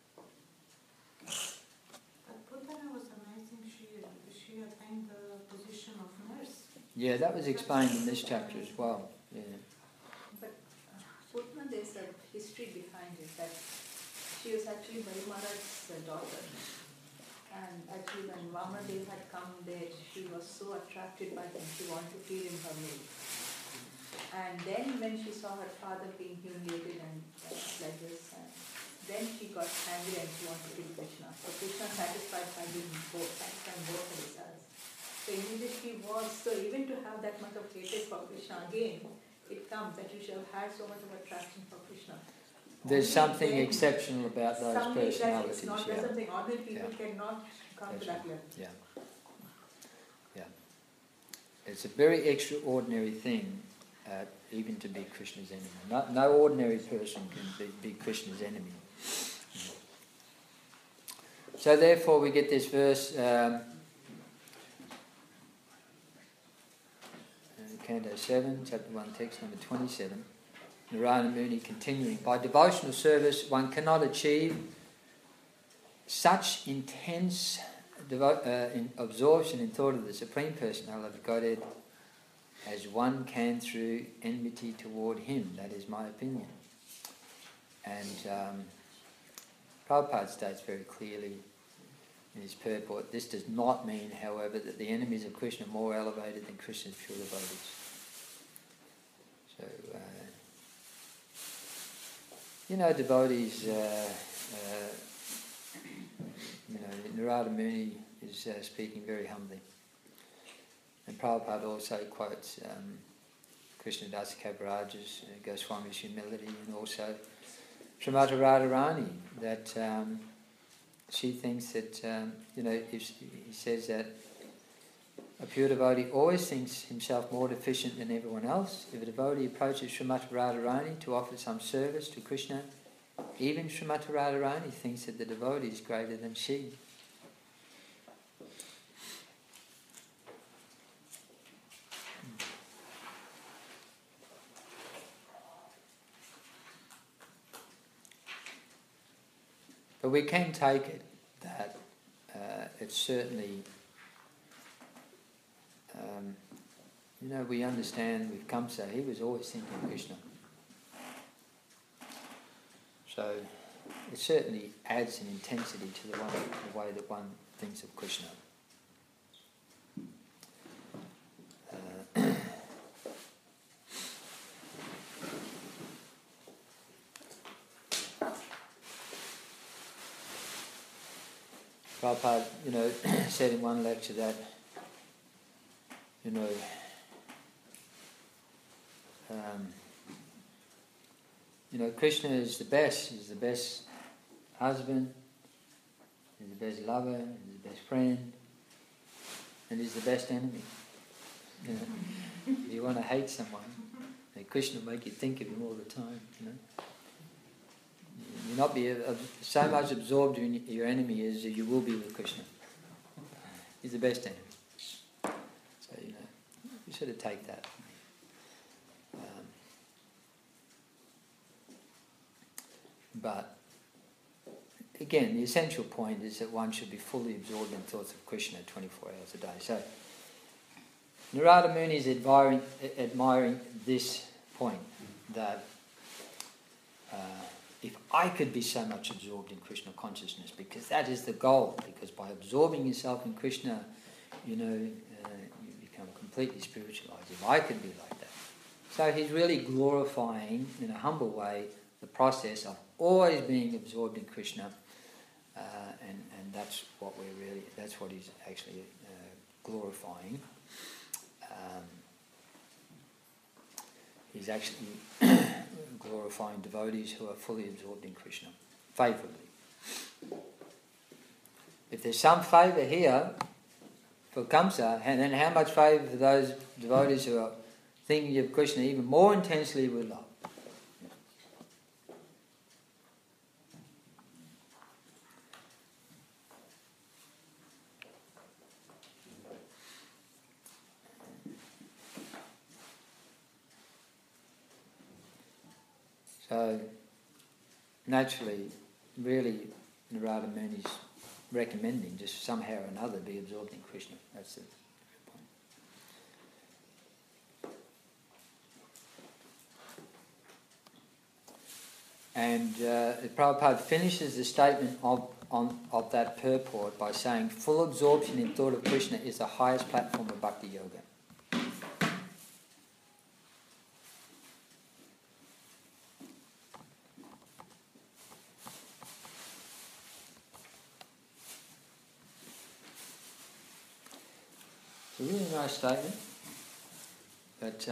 But Putana was amazing. She attained the position of nurse. Yeah, that was explained in this chapter as well. Yeah. But Putana, there's a history behind it, that she was actually Bali Maharaj's daughter. And actually when Vamadev had come there, she was so attracted by him, she wanted to feed him her milk. And then when she saw her father being humiliated and like this, then she got angry and she wanted to kill Krishna. So Krishna satisfied by giving satisfying both her desires. So immediately so even to have that much of hatred for Krishna, again, it comes that you shall have so much of attraction for Krishna. There's something exceptional about those personalities. It's not something ordinary people cannot come to that level. Yeah. It's a very extraordinary thing, even to be Krishna's enemy. No ordinary person can be Krishna's enemy. So therefore we get this verse, Canto 7, chapter 1, text number 27. Narayana Muni continuing, by devotional service one cannot achieve such intense absorption in thought of the Supreme Personality of Godhead as one can through enmity toward Him. That is my opinion. And Prabhupada states very clearly, in his purport, this does not mean, however, that the enemies of Krishna are more elevated than Krishna's pure devotees. So, devotees, Narada Muni is speaking very humbly. And Prabhupada also quotes Krishnadas Kavaraja's Goswami's humility, and also Srimati Radharani, that she thinks that, if he says that a pure devotee always thinks himself more deficient than everyone else. If a devotee approaches Srimati Radharani to offer some service to Krishna, even Srimati Radharani thinks that the devotee is greater than she. But we can take it that it's certainly, we understand with Kamsa, he was always thinking of Krishna. So it certainly adds an intensity to the way that one thinks of Krishna. Prabhupada, said in one lecture that, Krishna is the best. He's the best husband, he's the best lover, he's the best friend, and he's the best enemy. If you want to hate someone, Krishna will make you think of him all the time. You'll not be so much absorbed in your enemy as you will be with Krishna. He's the best enemy. So, you sort of take that. But, again, the essential point is that one should be fully absorbed in thoughts of Krishna 24 hours a day. So, Narada Muni is admiring this point, that if I could be so much absorbed in Krishna consciousness, because that is the goal, because by absorbing yourself in Krishna, you become completely spiritualized. If I could be like that. So he's really glorifying, in a humble way, the process of always being absorbed in Krishna, and that's what he's actually glorifying. He's actually glorifying devotees who are fully absorbed in Krishna, favourably. If there's some favour here for Kamsa, and then how much favour for those devotees who are thinking of Krishna even more intensely with love? So, naturally, really, Narada Muni's recommending just somehow or another be absorbed in Krishna. That's the point. And Prabhupada finishes the statement of that purport by saying, full absorption in thought of Krishna is the highest platform of Bhakti Yoga. It's a really nice statement, but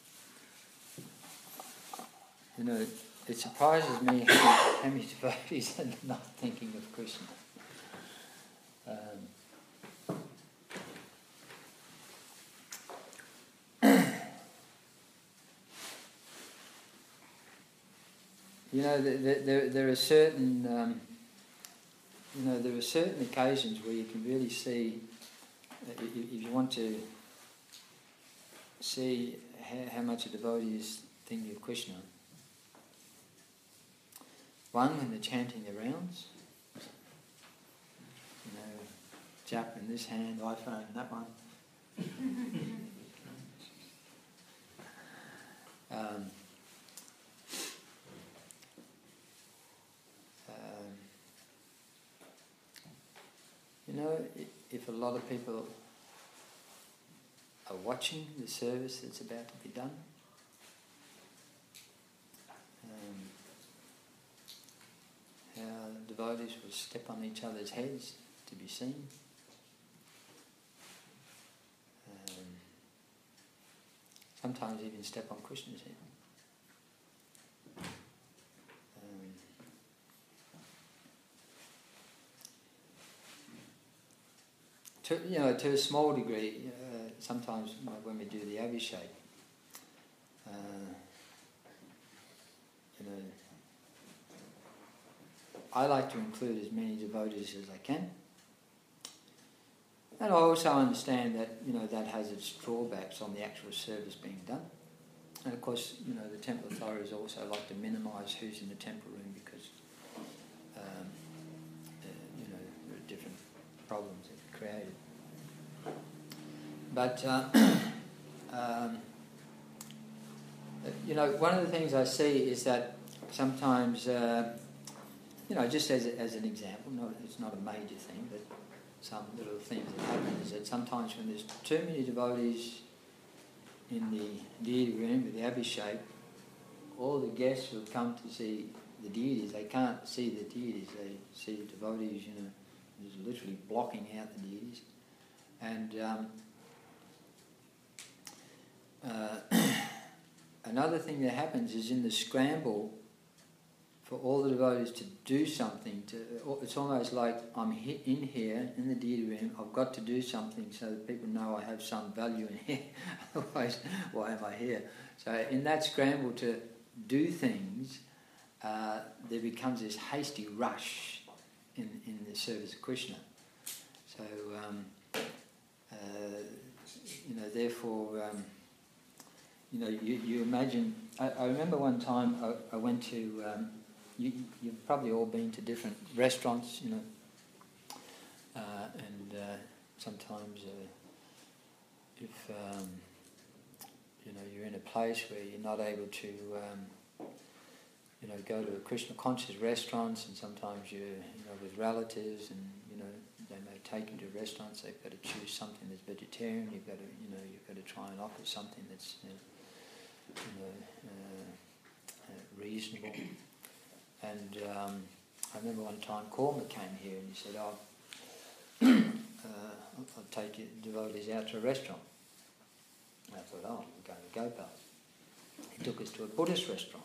it surprises me how many devotees are not thinking of Krishna. There are certain occasions where you can really see. If you want to see how much a devotee is thinking of Krishna, one, when they're chanting their rounds, japa in this hand, iPhone in that one. if a lot of people are watching the service that's about to be done, how devotees will step on each other's heads to be seen. Sometimes even step on Krishna's head. To a small degree, sometimes when we do the Abhishek, I like to include as many devotees as I can. And I also understand that, that has its drawbacks on the actual service being done. And of course, the temple authorities also like to minimise who's in the temple room because, there are different problems that are created. But, one of the things I see is that sometimes, just as an example, it's not a major thing, but some little things that happen is that sometimes when there's too many devotees in the deity room with the Abhishek, all the guests will come to see the deities. They can't see the deities. They see the devotees, just literally blocking out the deities. And another thing that happens is in the scramble for all the devotees to do something, it's almost like I'm in here, in the deity room, I've got to do something so that people know I have some value in here, otherwise why am I here? So in that scramble to do things, there becomes this hasty rush in the service of Krishna. So, therefore, you imagine, I remember one time I went to, you've probably all been to different restaurants, and sometimes if you're in a place where you're not able to go to a Krishna conscious restaurants, and sometimes you're with relatives, and they may take you to restaurants. They've got to choose something that's vegetarian. You've got to try and offer something that's reasonable. And I remember one time Korma came here and he said, I'll take you devotees out to a restaurant. And I thought, we're going to Gopal. He took us to a Buddhist restaurant.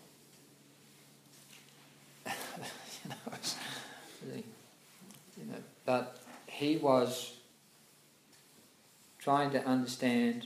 But he was trying to understand,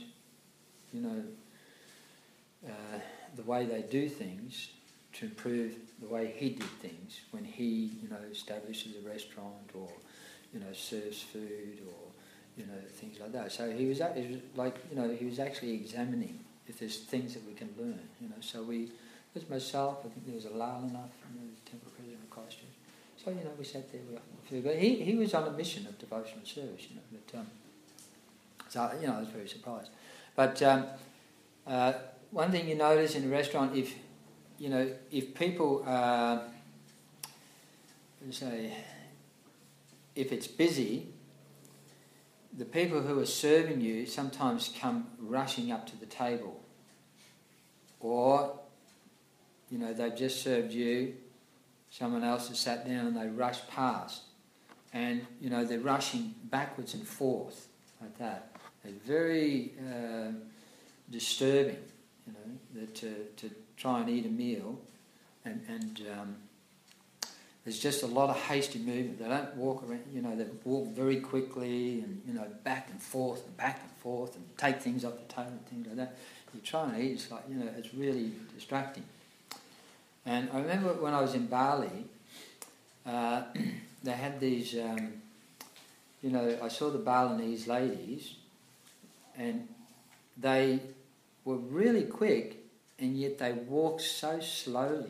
the way they do things to improve the way he did things when he, establishes a restaurant or, serves food or, things like that. So he was actually examining if there's things that we can learn, So there's myself, I think there was a Lalanath, the temple president of Christchurch. So, we sat there with food. But he was on a mission of devotional service, But, so, I was very surprised. But one thing you notice in a restaurant, if people, if it's busy, the people who are serving you sometimes come rushing up to the table. Or, they've just served you, someone else has sat down and they rush past. And, they're rushing backwards and forth like that. It's very disturbing, that to try and eat a meal and there's just a lot of hasty movement. They don't walk around, they walk very quickly and, back and forth and take things off the table and things like that. You try and eat, it's like, it's really distracting. And I remember when I was in Bali, they had these, I saw the Balinese ladies and they were really quick and yet they walked so slowly.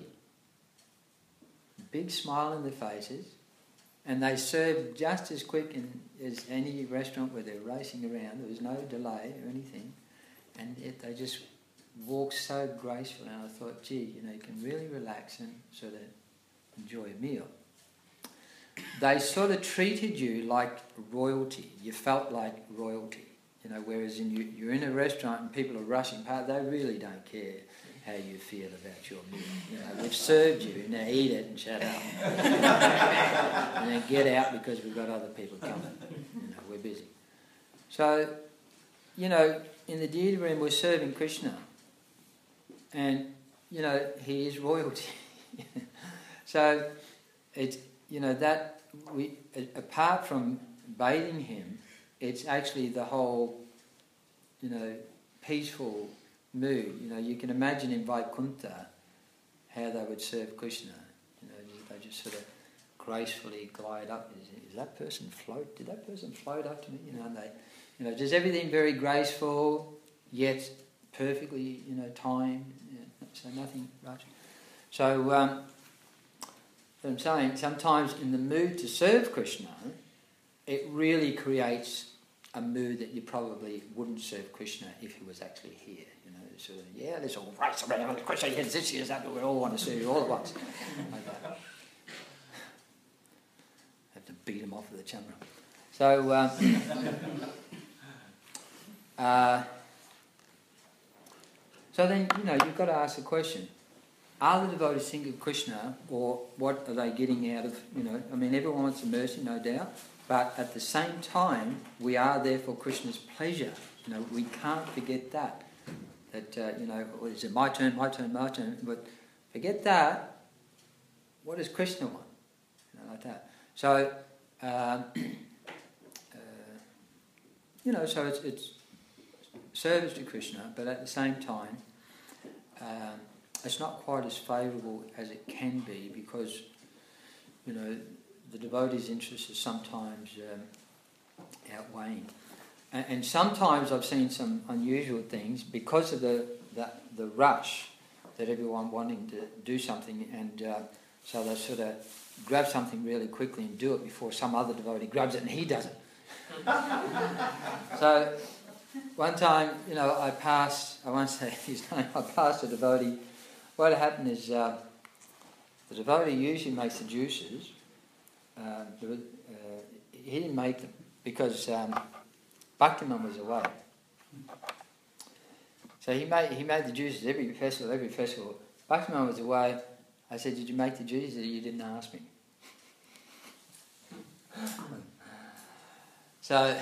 Big smile on their faces, and they served just as quick as any restaurant where they're racing around. There was no delay or anything, and yet they just walked so gracefully. And I thought, gee, you can really relax and sort of enjoy a meal. they sort of treated you like royalty. You felt like royalty, you know. Whereas you're in a restaurant and people are rushing past, they really don't care how you feel about your meal. You know, they've served you, now eat it and shut up, and then get out because we've got other people coming. You know, we're busy. So, you know, in the deity room we're serving Krishna, and you know he is royalty. So it's, you know, that we, apart from bathing him, it's actually the whole, you know, peaceful mood. You know, you can imagine in Vaikuntha how they would serve Krishna. You know, they just sort of gracefully glide up. Is that person float? Did that person float up to me? You know, and they, you know, just everything very graceful yet perfectly, you know, timed. You know, so nothing rushing. So I'm saying sometimes in the mood to serve Krishna, it really creates a mood that you probably wouldn't serve Krishna if he was actually here. You know, sort of, yeah, let's all race around Krishna, yes, this year's that, we all want to serve you all at once. Like that. Have to beat him off with a chandra. So, so then, you know, you've got to ask the question, are the devotees thinking of Krishna, or what are they getting out of, you know, I mean, everyone wants the mercy, no doubt, but at the same time, we are there for Krishna's pleasure. You know, we can't forget that. That, you know, is it my turn, my turn, my turn, but forget that, what does Krishna want? You know, like that. So, you know, so it's service to Krishna, but at the same time, it's not quite as favourable as it can be because, you know, the devotee's interest is sometimes outweighing. And sometimes I've seen some unusual things because of the rush that everyone wanting to do something, and so they sort of grab something really quickly and do it before some other devotee grabs it and he does it. So one time, you know, I won't say his name, I passed a devotee. What happened is the devotee usually makes the juices. He didn't make them because Bhaktiman was away. So he made the juices every festival. Bhaktiman was away. I said, did you make the juices? You didn't ask me. So,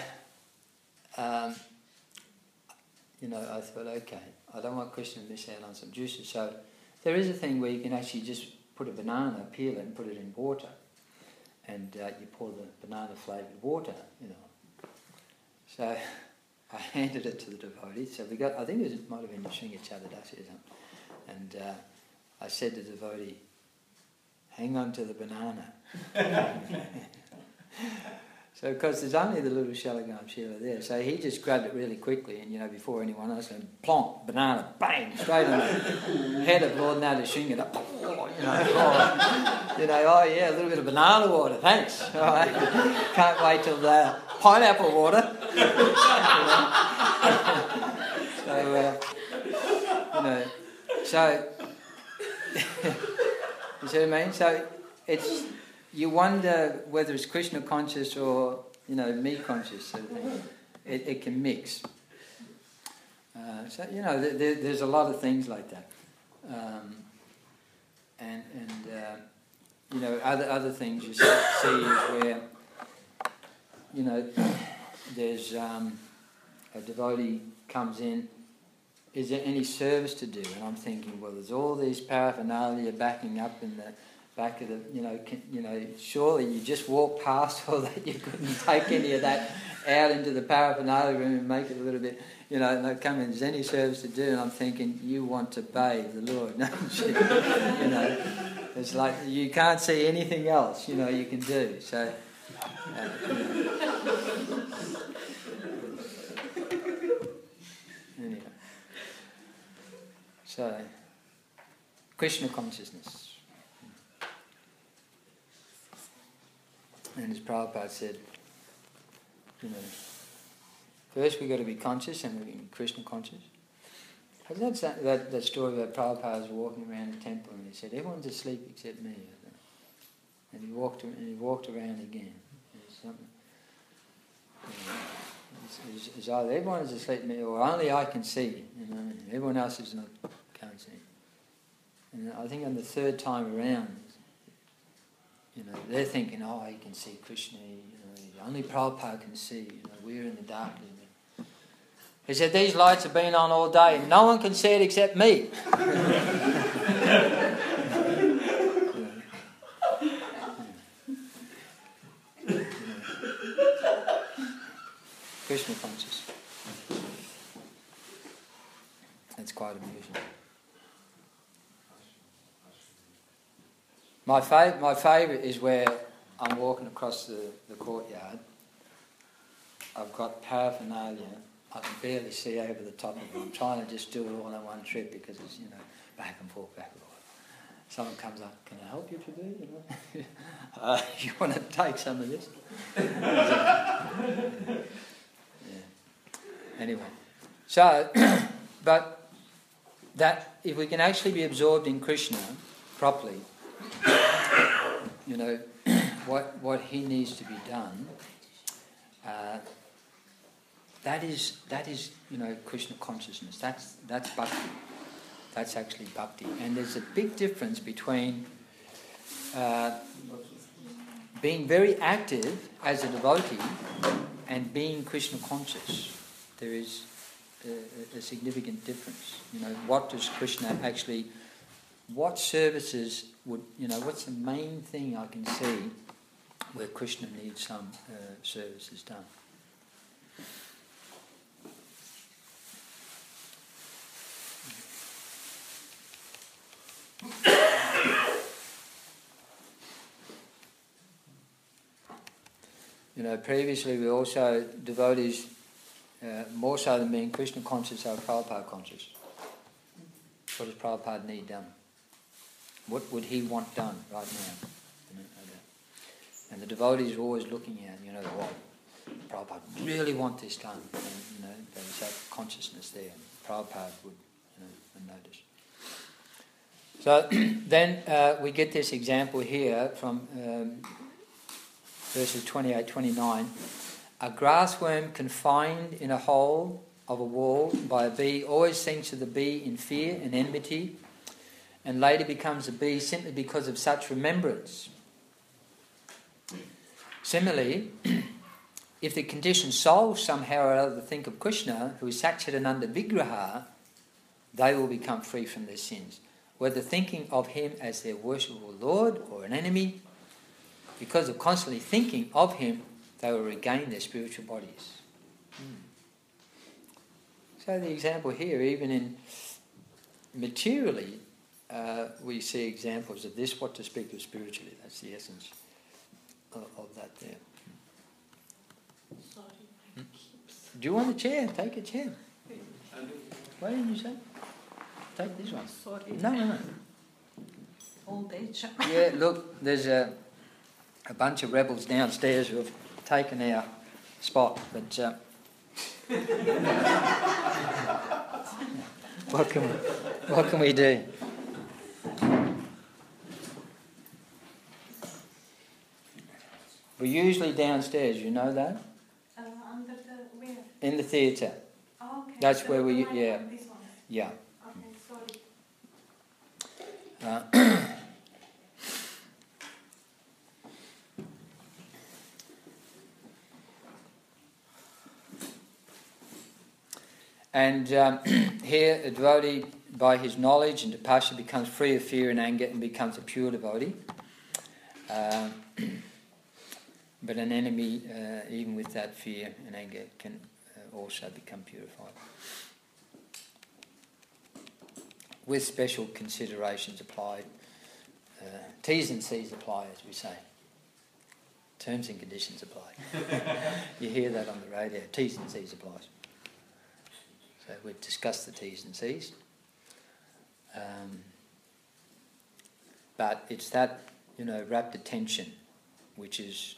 you know, I thought, okay, I don't want Krishna to miss out on some juices. So there is a thing where you can actually just put a banana, peel it and put it in water. And you pour the banana-flavoured water, you know. So I handed it to the devotee. So we got, I think it might have been Sringa Chattadasi or something. And I said to the devotee, hang on to the banana. So, because there's only the little Shalagam Shila there, so he just grabbed it really quickly, and, you know, before anyone else, and plonk, banana, bang, straight on the head of Lord Natashinga, you know, oh yeah, a little bit of banana water, thanks. All right. Can't wait till the pineapple water. So, you see what I mean? So, it's, you wonder whether it's Krishna conscious or, you know, me conscious sort of thing. It can mix. So, you know, there's a lot of things like that. You know, other things you see is where, you know, there's a devotee comes in, is there any service to do? And I'm thinking, well, there's all these paraphernalia backing up in the back of the, you know, surely you just walk past all that, you couldn't take any of that out into the paraphernalia room and make it a little bit, you know, and they come in, there's any service to do, and I'm thinking, you want to bathe the Lord, don't you? You know, it's like you can't see anything else, you know, you can do. So, anyway. So, Krishna consciousness. And as Prabhupada said, you know, first we've got to be conscious and we're Krishna conscious. Has that story about Prabhupada was walking around the temple and he said, everyone's asleep except me. And he he walked around again. There's something. It's either everyone is asleep, or only I can see. Everyone else is not, can't see. And I think on the third time around, they're thinking, oh, he can see Krishna. Only Prabhupada can see. We're in the darkness. He said, these lights have been on all day, and no one can see it except me. Krishna conscious. It's quite amusing. My favourite is where I'm walking across the courtyard. I've got paraphernalia. I can barely see over the top of it. I'm trying to just do it all in one trip because it's, back and forth. Someone comes up, can I help you today? You want to take some of this? Anyway, so, but that if we can actually be absorbed in Krishna properly, what he needs to be done, that is Krishna consciousness. That's bhakti. That's actually bhakti. And there's a big difference between being very active as a devotee and being Krishna conscious. There is a significant difference. What does Krishna actually, what services would, what's the main thing I can see where Krishna needs some services done? Previously we also, devotees, more so than being Krishna conscious, are Prabhupada conscious. What does Prabhupada need done? What would he want done right now? And the devotees are always looking at, Prabhupada really want this done. And, there's that consciousness there. Prabhupada would notice. So then we get this example here from verses 28, 29. A grassworm confined in a hole of a wall by a bee always thinks of the bee in fear and enmity, and later becomes a bee simply because of such remembrance. Similarly, if the conditioned souls somehow or other think of Krishna, who is Satchidananda Vigraha, they will become free from their sins. Whether thinking of him as their worshipful Lord or an enemy, because of constantly thinking of him, they will regain their spiritual bodies. So the example here, even in materially, we see examples of this, what to speak of spiritually. That's the essence of that there. Sorry. Do you want a chair? Take a chair. What did you say? Take this one. Sorry. No. Old age. Yeah, look, there's a bunch of rebels downstairs who have taken our spot, but what can we do? We're usually downstairs, you know that? Under the where? In the theatre. Oh, okay. That's So where we, the one yeah. on this one. Yeah. Okay, sorry. And here, a devotee, by his knowledge and tapasya, becomes free of fear and anger and becomes a pure devotee. But an enemy, even with that fear and anger, can also become purified. With special considerations applied. T's and C's apply, as we say. Terms and conditions apply. You hear that on the radio. T's and C's applies. So we've discussed the T's and C's. But it's that, rapt attention, which is,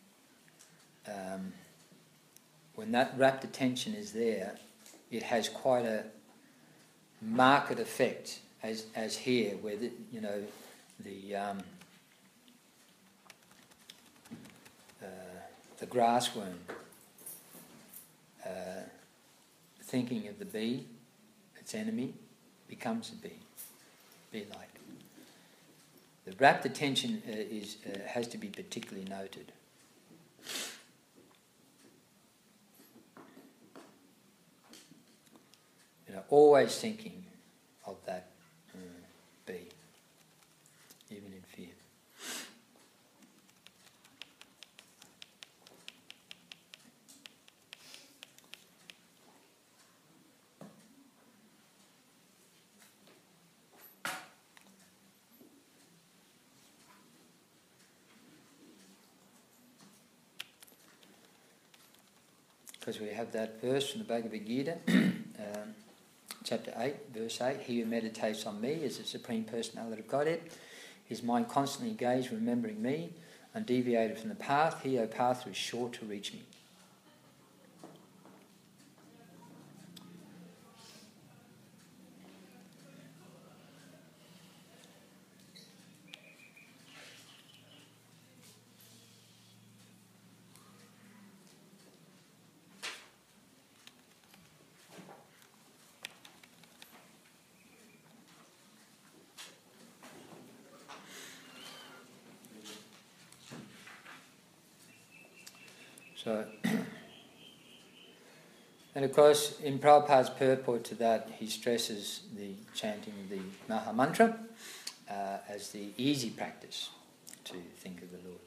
when that rapt attention is there, it has quite a marked effect, as here, where a grassworm thinking of the bee, its enemy, becomes a bee, bee-like. The rapt attention has to be particularly noted. Always thinking of that bee, even in fear. Because we have that verse from the Bhagavad Gita, chapter 8, verse 8, he who meditates on me as the Supreme Personality of Godhead, his mind constantly engaged, remembering me, undeviated from the path, he, O path, is sure to reach me. So, and of course, in Prabhupada's purport to that, he stresses the chanting the Maha Mantra as the easy practice to think of the Lord.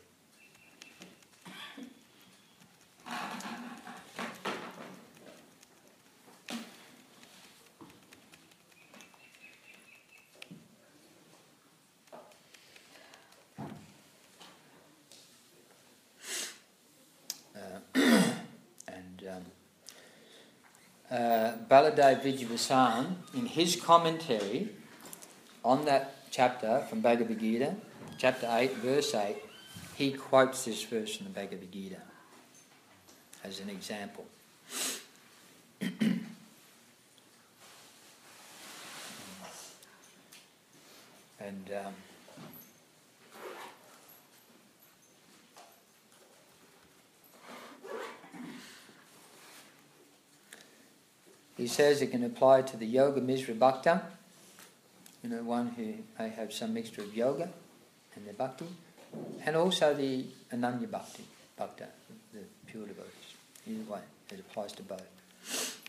Baladev Vijayavasan, in his commentary on that chapter from Bhagavad Gita, chapter 8, verse 8, he quotes this verse from the Bhagavad Gita as an example. And he says it can apply to the Yoga Misra Bhakta, one who may have some mixture of yoga and their bhakti, and also the Ananya Bhakta, the pure devotees. Either way, it applies to both.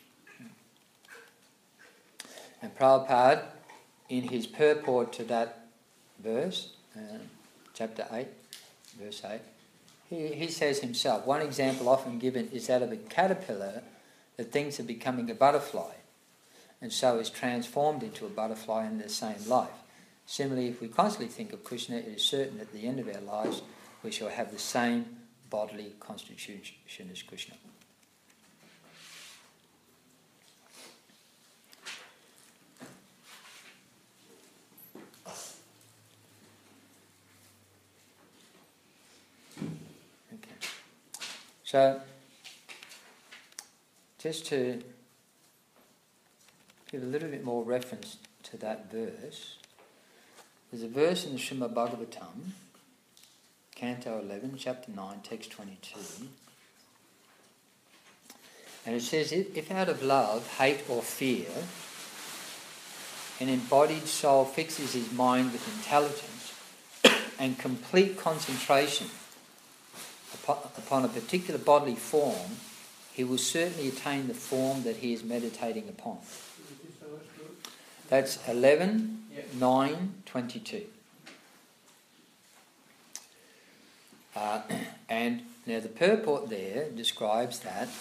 And Prabhupada, in his purport to that verse, chapter 8, verse 8, he says himself, one example often given is that of a caterpillar that thinks of becoming a butterfly and so is transformed into a butterfly in the same life. Similarly, if we constantly think of Krishna, it is certain at the end of our lives we shall have the same bodily constitution as Krishna. Okay. So, just to give a little bit more reference to that verse, there's a verse in the Srimad Bhagavatam, Canto 11, chapter 9, text 22, and it says, if out of love, hate or fear, an embodied soul fixes his mind with intelligence and complete concentration upon a particular bodily form, he will certainly attain the form that he is meditating upon. That's 11, 9, 22. And now the purport there describes that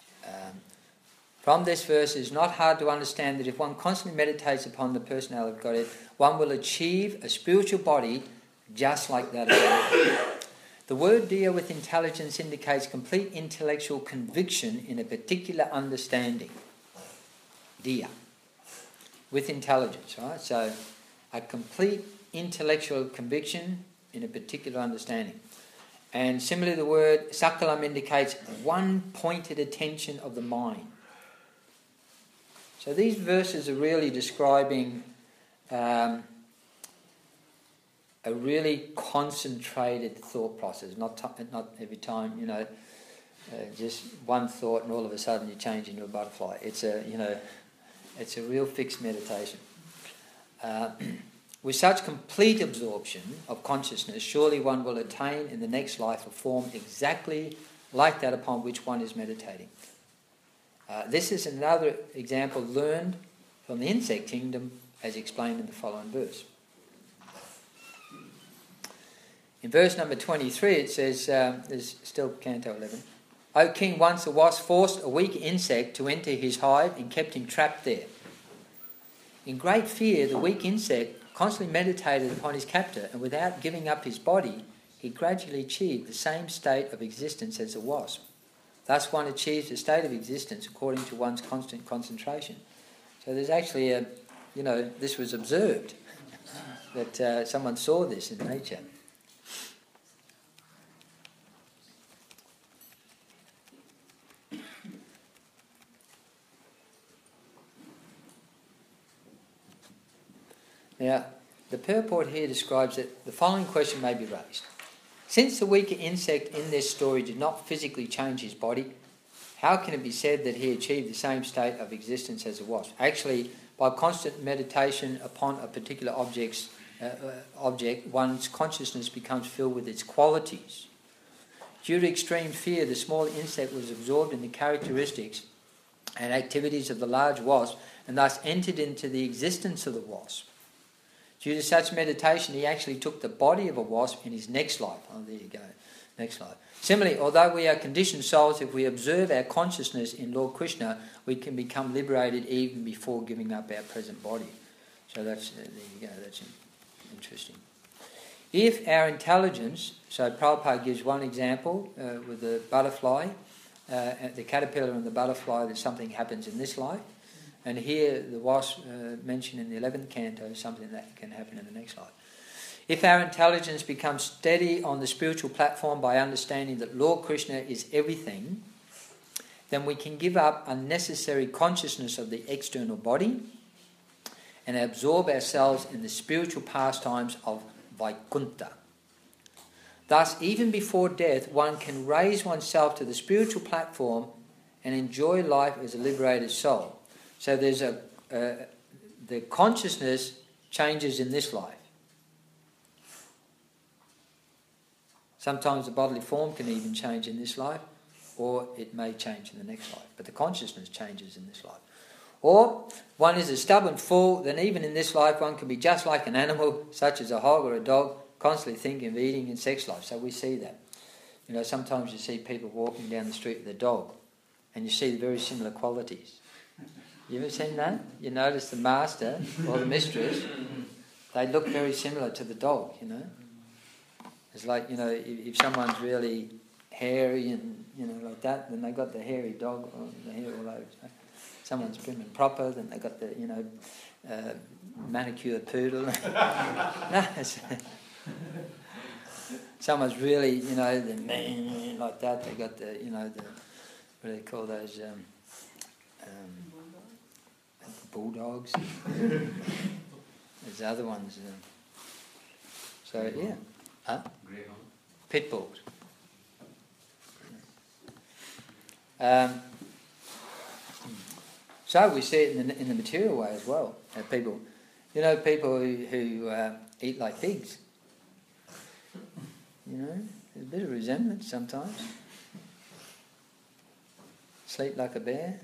from this verse it is not hard to understand that if one constantly meditates upon the personality of Godhead, one will achieve a spiritual body just like that of God. The word Diya with intelligence indicates complete intellectual conviction in a particular understanding. Diya. With intelligence, right? So, a complete intellectual conviction in a particular understanding. And similarly, the word Sakalam indicates one-pointed attention of the mind. So these verses are really describing a really concentrated thought process. Not every time, just one thought and all of a sudden you change into a butterfly. It's a real fixed meditation. With such complete absorption of consciousness, surely one will attain in the next life a form exactly like that upon which one is meditating. This is another example learned from the insect kingdom as explained in the following verse. In verse number 23 it says, there's still Canto 11, O king, once a wasp forced a weak insect to enter his hive and kept him trapped there. In great fear, the weak insect constantly meditated upon his captor, and without giving up his body, he gradually achieved the same state of existence as the wasp. Thus one achieves a state of existence according to one's constant concentration. So there's actually this was observed, that someone saw this in nature. Now, the purport here describes that the following question may be raised. Since the weaker insect in this story did not physically change his body, how can it be said that he achieved the same state of existence as a wasp? Actually, by constant meditation upon a particular object, one's consciousness becomes filled with its qualities. Due to extreme fear, the small insect was absorbed in the characteristics and activities of the large wasp and thus entered into the existence of the wasp. Due to such meditation, he actually took the body of a wasp in his next life. Oh, there you go. Next life. Similarly, although we are conditioned souls, if we observe our consciousness in Lord Krishna, we can become liberated even before giving up our present body. So that's, there you go, that's interesting. If our intelligence, so Prabhupada gives one example with the butterfly, the caterpillar and the butterfly, that something happens in this life. And here the wasp mentioned in the 11th canto is something that can happen in the next life. If our intelligence becomes steady on the spiritual platform by understanding that Lord Krishna is everything, then we can give up unnecessary consciousness of the external body and absorb ourselves in the spiritual pastimes of Vaikuntha. Thus, even before death, one can raise oneself to the spiritual platform and enjoy life as a liberated soul. So there's the consciousness changes in this life. Sometimes the bodily form can even change in this life, or it may change in the next life. But the consciousness changes in this life. Or one is a stubborn fool, then even in this life one can be just like an animal, such as a hog or a dog, constantly thinking of eating and sex life. So we see that. Sometimes you see people walking down the street with a dog, and you see the very similar qualities. You ever seen that? You notice the master or the mistress, they look very similar to the dog, It's like, if someone's really hairy and, like that, then they got the hairy dog, or the hair all over. Someone's prim and proper, then they got the, manicured poodle. Someone's really, the man like that, they got the, what do they call those, bulldogs. There's other ones. So, yeah. Huh? Greyhound. Pit bulls. So we see it in the material way as well. People, people who eat like pigs. There's a bit of resemblance sometimes. Sleep like a bear.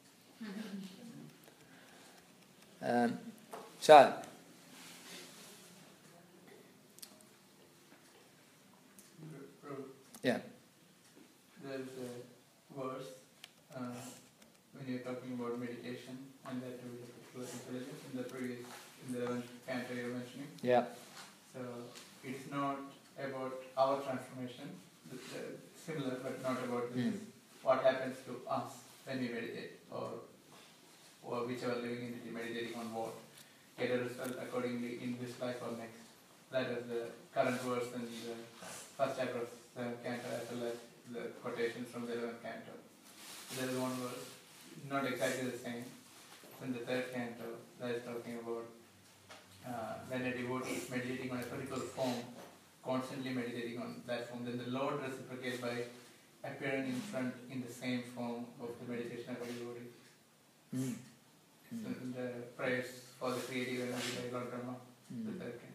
Yeah. There's a verse when you're talking about meditation and that to intelligence in the canto you're mentioning. Yeah. So it is not about our transformation, similar but not about this. What happens to us when we meditate, or whichever living entity meditating on what, get a result accordingly in this life or next. That is the current verse in the first chapter of the canto, as well as the quotations from the 11th canto. There is one verse, not exactly the same. It's in the 3rd canto that is talking about when a devotee is meditating on a particular form, constantly meditating on that form, then the Lord reciprocates by appearing in front in the same form of the meditation of everybody. Mm. So the prayers for the creative energy by Lord Brahma. Mm. That kind.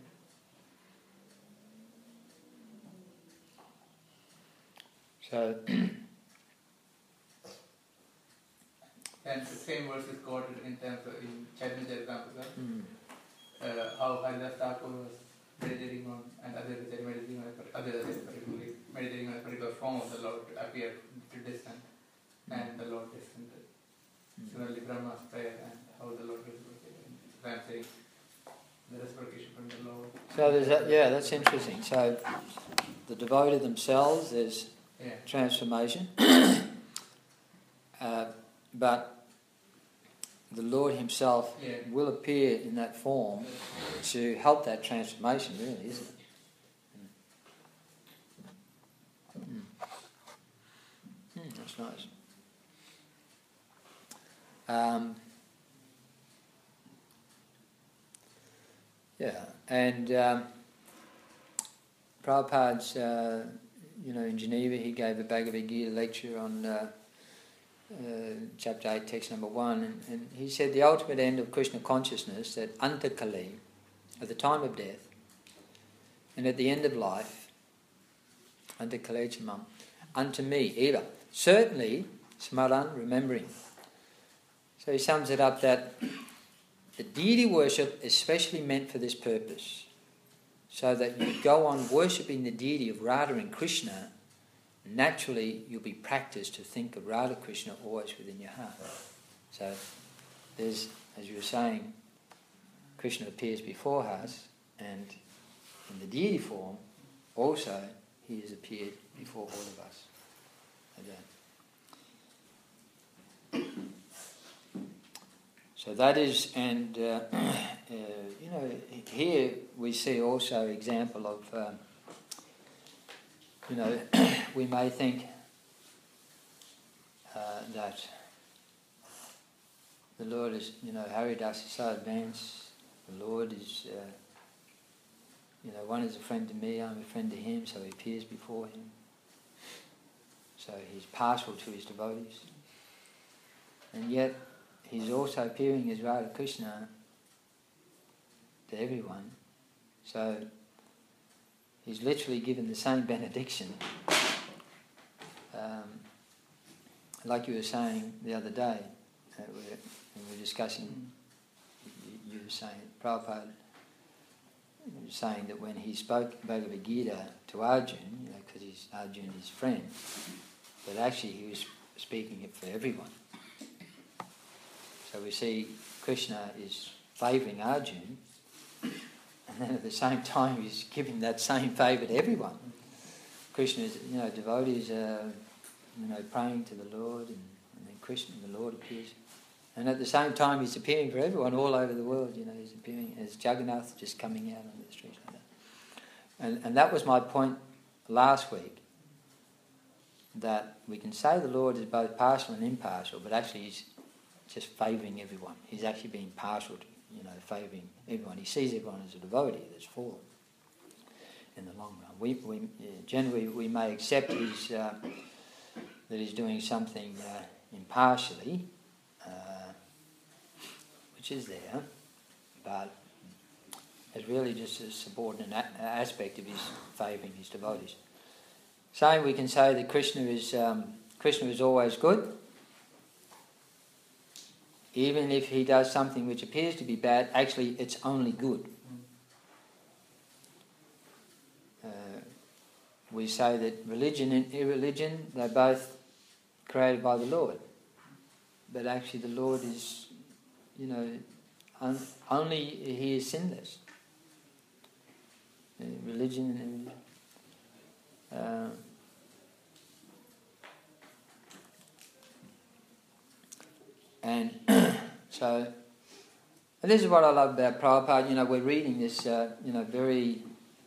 So, And the same verse is quoted in terms of in Chaitanya Charitamrita, mm. how Haridas Thakur was meditating on, and others were meditating on, particularly meditating on a particular form of the Lord to appear to distant, and the Lord distant. Similarly, Brahma's prayer and how the Lord is answering the reciprocation from the Lord. So there's that, yeah, that's interesting. So the devotee themselves, there's transformation, but the Lord Himself will appear in that form to help that transformation, really, isn't it? That's nice. And Prabhupada's, in Geneva, he gave a Bhagavad Gita lecture on chapter 8, text number 1, and he said the ultimate end of Krishna consciousness, that Antakale, at the time of death, and at the end of life, Antakale chamam, unto me, eva, certainly, smaran, remembering. So he sums it up that the deity worship is specially meant for this purpose, so that you go on worshipping the deity of Radha and Krishna, naturally you'll be practiced to think of Radha Krishna always within your heart. So there's, as you were saying, Krishna appears before us, and in the deity form also he has appeared before all of us. So that is, and here we see also example of, we may think that the Lord is, Haridas is so advanced, the Lord is, one is a friend to me, I'm a friend to him, so he appears before him. So he's partial to his devotees. And yet, he's also appearing as Radha Krishna to everyone. So he's literally given the same benediction. Like you were saying the other day, when we were discussing, you were saying, Prabhupada was saying that when he spoke Bhagavad Gita to Arjun, because Arjun is his friend, but actually he was speaking it for everyone. So we see Krishna is favouring Arjun, and then at the same time he's giving that same favour to everyone. Krishna is, devotees are, praying to the Lord, and then Krishna, the Lord, appears. And at the same time he's appearing for everyone all over the world, he's appearing as Jagannath just coming out on the streets like that. And that was my point last week, that we can say the Lord is both partial and impartial, but actually he's just favouring everyone. He's actually being partial to, favouring everyone. He sees everyone as a devotee that's fallen in the long run. We generally we may accept his, that he's doing something impartially, which is there, but it's really just a subordinate aspect of his favouring his devotees. Same, we can say that Krishna is always good. Even if he does something which appears to be bad, actually it's only good. We say that religion and irreligion, they're both created by the Lord. But actually the Lord is, only he is sinless. Religion and And so, and this is what I love about Prabhupada. We're reading this, very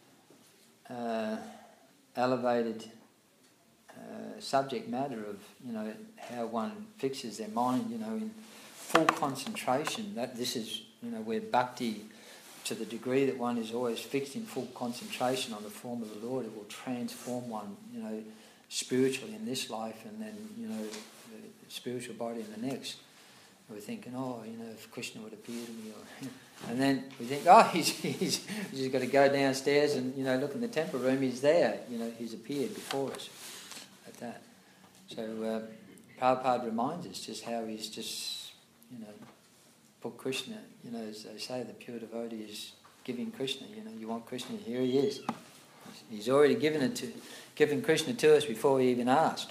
elevated subject matter of, how one fixes their mind, in full concentration. That this is, where bhakti, to the degree that one is always fixed in full concentration on the form of the Lord, it will transform one, spiritual in this life, and then the spiritual body in the next. And we're thinking, if Krishna would appear to me, and then we think, he's just got to go downstairs and look in the temple room. He's there. He's appeared before us at that. So Prabhupada reminds us just how he's just put Krishna. As they say, the pure devotee is giving Krishna. You want Krishna, here he is. He's already given Krishna to us before we even asked.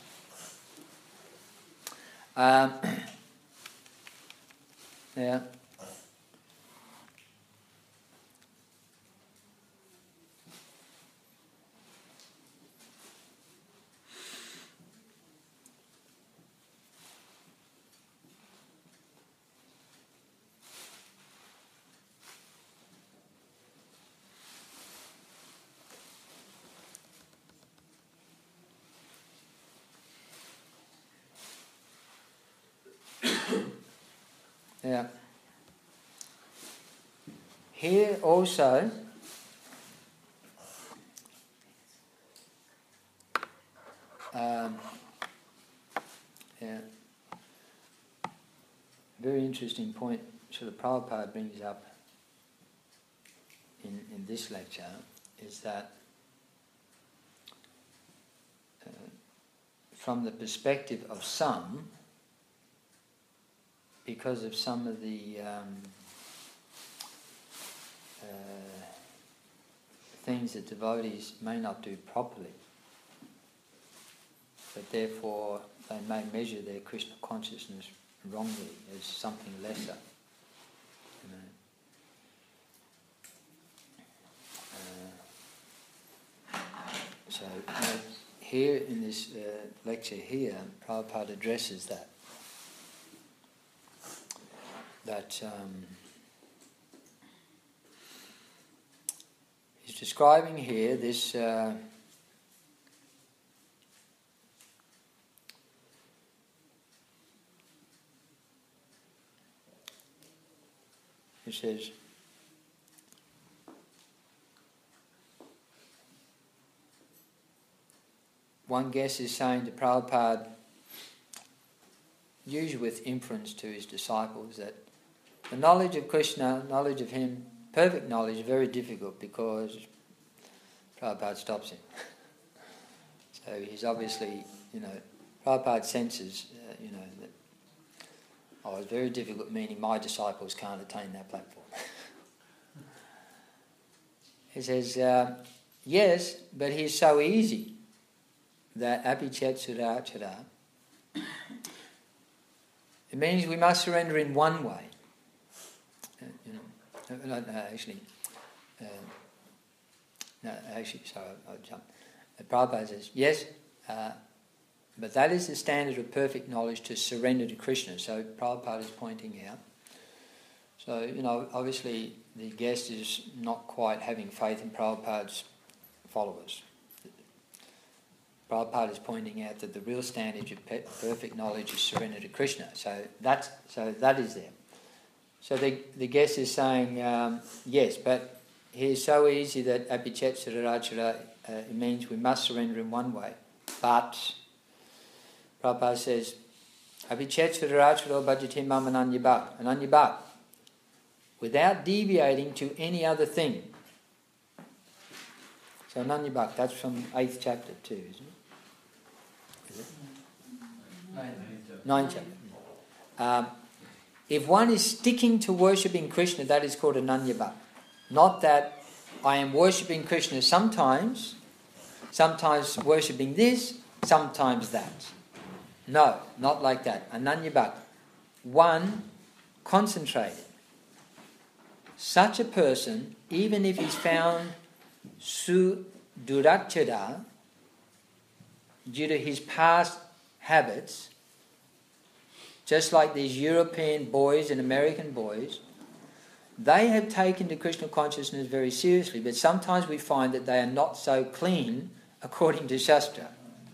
Yeah. Yeah. Here also, very interesting point Srila Prabhupada brings up in this lecture is that from the perspective of some, because of some of the things that devotees may not do properly, but therefore they may measure their Krishna consciousness wrongly as something lesser. So here in this lecture here, Prabhupada addresses that. He's describing here this he says, one guest is saying to Prabhupada, usually with inference to his disciples, that the knowledge of Krishna, knowledge of him, perfect knowledge is very difficult because Prabhupada stops him. So he's obviously, Prabhupada senses, that, it's very difficult, meaning my disciples can't attain that platform. He says, yes, but he's so easy that apichet surachara. It means we must surrender in one way. I'll jump. Prabhupada says, yes, but that is the standard of perfect knowledge, to surrender to Krishna. So Prabhupada is pointing out. So, obviously the guest is not quite having faith in Prabhupada's followers. Prabhupada is pointing out that the real standard of perfect knowledge is surrender to Krishna. So that is there. So the guest is saying, yes, but he's so easy that apichet surachara, it means we must surrender in one way. But Prabhupada says, apichet surachara bhajati mam ananyabhak, without deviating to any other thing. So ananyabhak, that's from 8th chapter too, isn't it? Is it? 9th chapter. If one is sticking to worshipping Krishna, that is called ananyabhak. Not that I am worshipping Krishna sometimes worshipping this, sometimes that. No, not like that. Ananyabhak. One concentrated. Such a person, even if he's found sudurachara due to his past habits, just like these European boys and American boys, they have taken to Krishna consciousness very seriously, but sometimes we find that they are not so clean according to Shastra.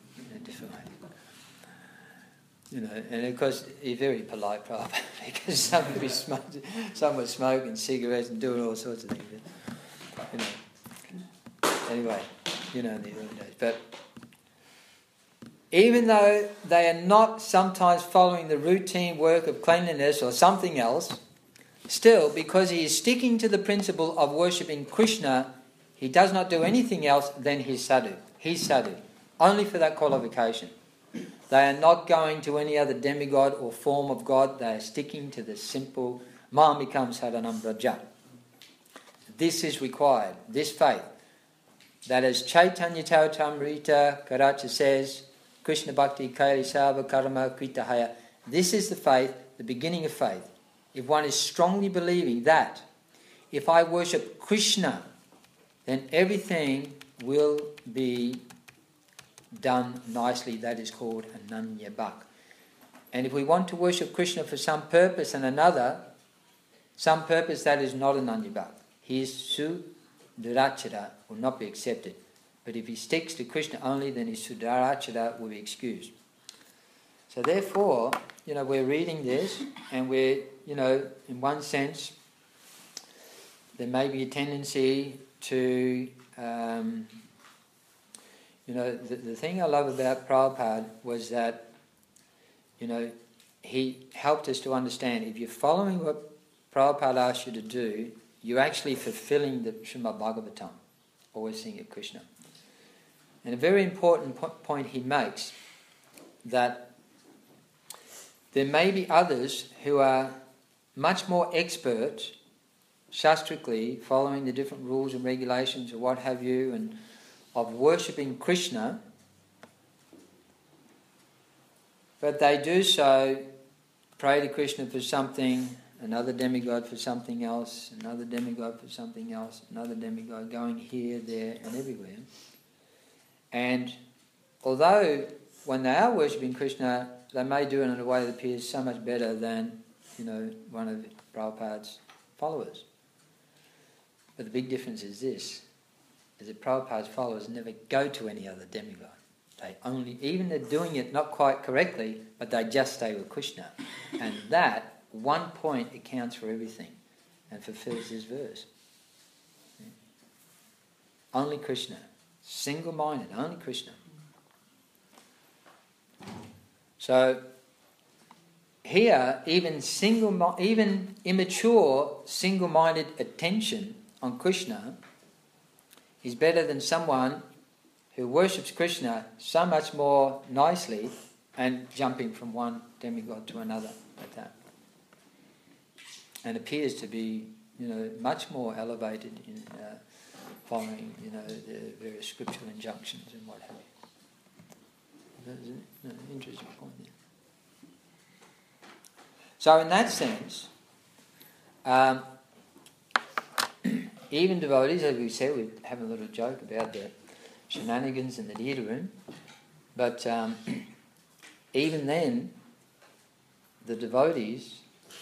And of course he's very polite, Prabhupada, because some were smoking cigarettes and doing all sorts of things. Anyway, in the early days. But even though they are not sometimes following the routine work of cleanliness or something else, still, because he is sticking to the principle of worshipping Krishna, he does not do anything else than his sadhu. He's sadhu, only for that qualification. They are not going to any other demigod or form of God. They are sticking to the simple Mamikam Saranam Braja. This is required, this faith. That as Chaitanya Charitamrita Karacha says, Krishna Bhakti Kaili Sava Karma Kritahaya. This is the faith, the beginning of faith. If one is strongly believing that if I worship Krishna, then everything will be done nicely. That is called Ananya Bhak. And if we want to worship Krishna for some purpose and another, some purpose that is not Ananya Bhak, his Sudharachara will not be accepted. But if he sticks to Krishna only, then his Sudharachara will be excused. So therefore, we're reading this and we're, in one sense, there may be a tendency to, the thing I love about Prabhupada was that, he helped us to understand if you're following what Prabhupada asked you to do, you're actually fulfilling the Srimad Bhagavatam, always sing of Krishna. And a very important point he makes, that there may be others who are much more expert, shastrically, following the different rules and regulations or what have you, and of worshipping Krishna, but they do so, pray to Krishna for something, another demigod for something else, another demigod for something else, another demigod, going here, there and everywhere. And although when they are worshipping Krishna, they may do it in a way that appears so much better than, one of Prabhupada's followers. But the big difference is this, is that Prabhupada's followers never go to any other demigod. They only, even they're doing it not quite correctly, but they just stay with Krishna. And that, one point, accounts for everything and fulfills this verse. Only Krishna. Single-minded, only Krishna. So here, even immature, single-minded attention on Krishna is better than someone who worships Krishna so much more nicely and jumping from one demigod to another like that. And appears to be, much more elevated in following, the various scriptural injunctions and what have you. That's an interesting point there. So in that sense, even devotees, as we said, we have a little joke about the shenanigans in the theatre room, but even then, the devotees,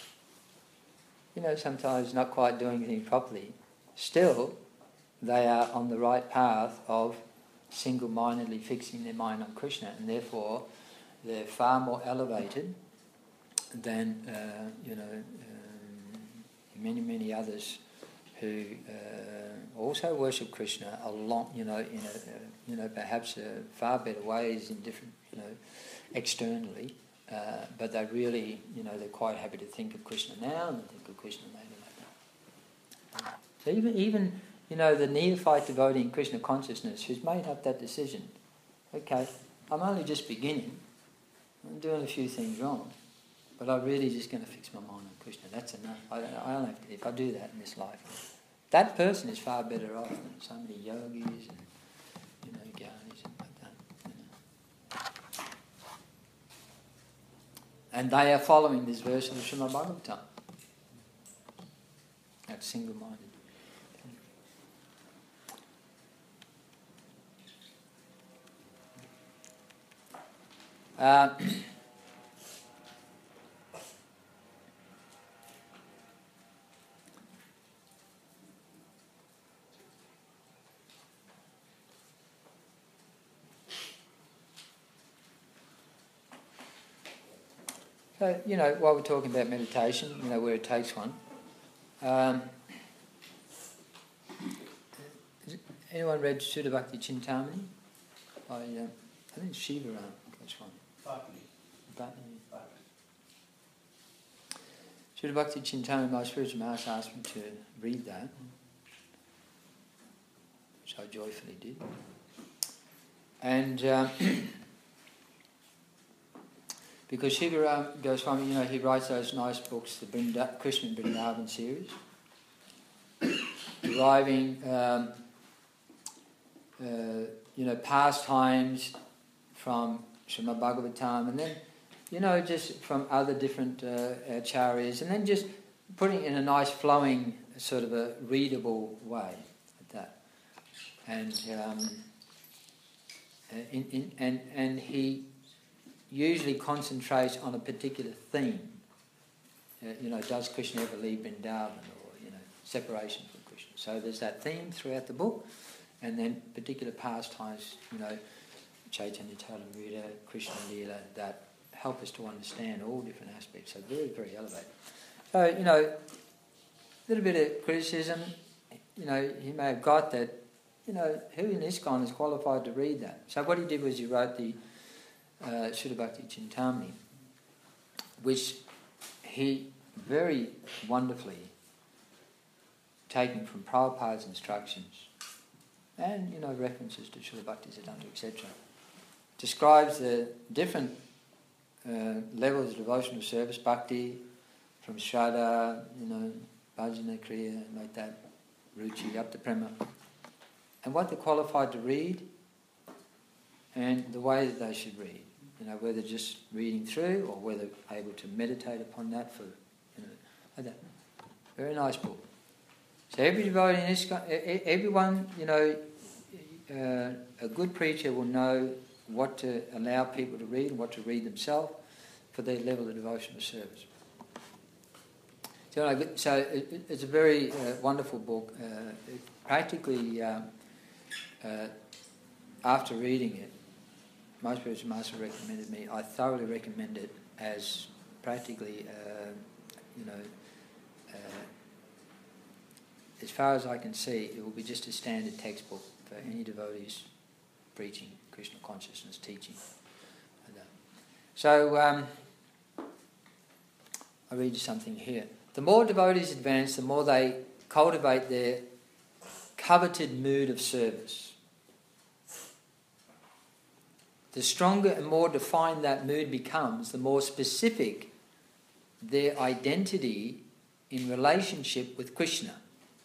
sometimes not quite doing anything properly, still they are on the right path of single-mindedly fixing their mind on Krishna, and therefore they're far more elevated than many others who also worship Krishna along, perhaps far better ways in different, externally, but they really, they're quite happy to think of Krishna now and think of Krishna later like that. So even the neophyte devotee in Krishna consciousness who's made up that decision, okay, I'm only just beginning, I'm doing a few things wrong, but I'm really just going to fix my mind on Krishna. That's enough. I don't have to, if I do that in this life, that person is far better off than so many yogis and gyanis and like that. And they are following this verse of the Srimad Bhagavatam. That's single-minded. So, while we're talking about meditation, where it takes one, anyone read Sudha Bhakti Chintamani? I think it's Shiva Which one? Partly. Partly. Partly. Srila Bhakti Chintamani, my spiritual master, asked me to read that, which I joyfully did. And because Shivaram Goswami, he writes those nice books, the Krishna and Vrindavan series, deriving, pastimes from Srimad Bhagavatam, and then, just from other different acharyas, and then just putting it in a nice flowing, sort of a readable way, like that. And and he usually concentrates on a particular theme. Does Krishna ever leave Vrindavan, or separation from Krishna? So there's that theme throughout the book, and then particular pastimes, Chaitanya Charitamrita, Krishna Leela, that help us to understand all different aspects. So very, very elevated. So, a little bit of criticism, he may have got that, who in ISKCON is qualified to read that? So what he did was he wrote the Srila Bhakti Chintamani, which he very wonderfully, taken from Prabhupada's instructions and, references to Srila Bhaktisiddhanta, etc., describes the different levels of devotional service, bhakti, from Shraddha, bhajana, kriya, like that, ruchi, up to prema, and what they're qualified to read, and the way that they should read. Whether just reading through or whether able to meditate upon that for, like that. Very nice book. So every devotee in ISKCON, everyone, a good preacher will know what to allow people to read and what to read themselves for their level of devotional service. So it's a very wonderful book. Practically, after reading it, my spiritual master recommended me. I thoroughly recommend it as practically, as far as I can see, it will be just a standard textbook for any devotees preaching Krishna consciousness, teaching. So, I'll read you something here. The more devotees advance, the more they cultivate their coveted mood of service. The stronger and more defined that mood becomes, the more specific their identity in relationship with Krishna.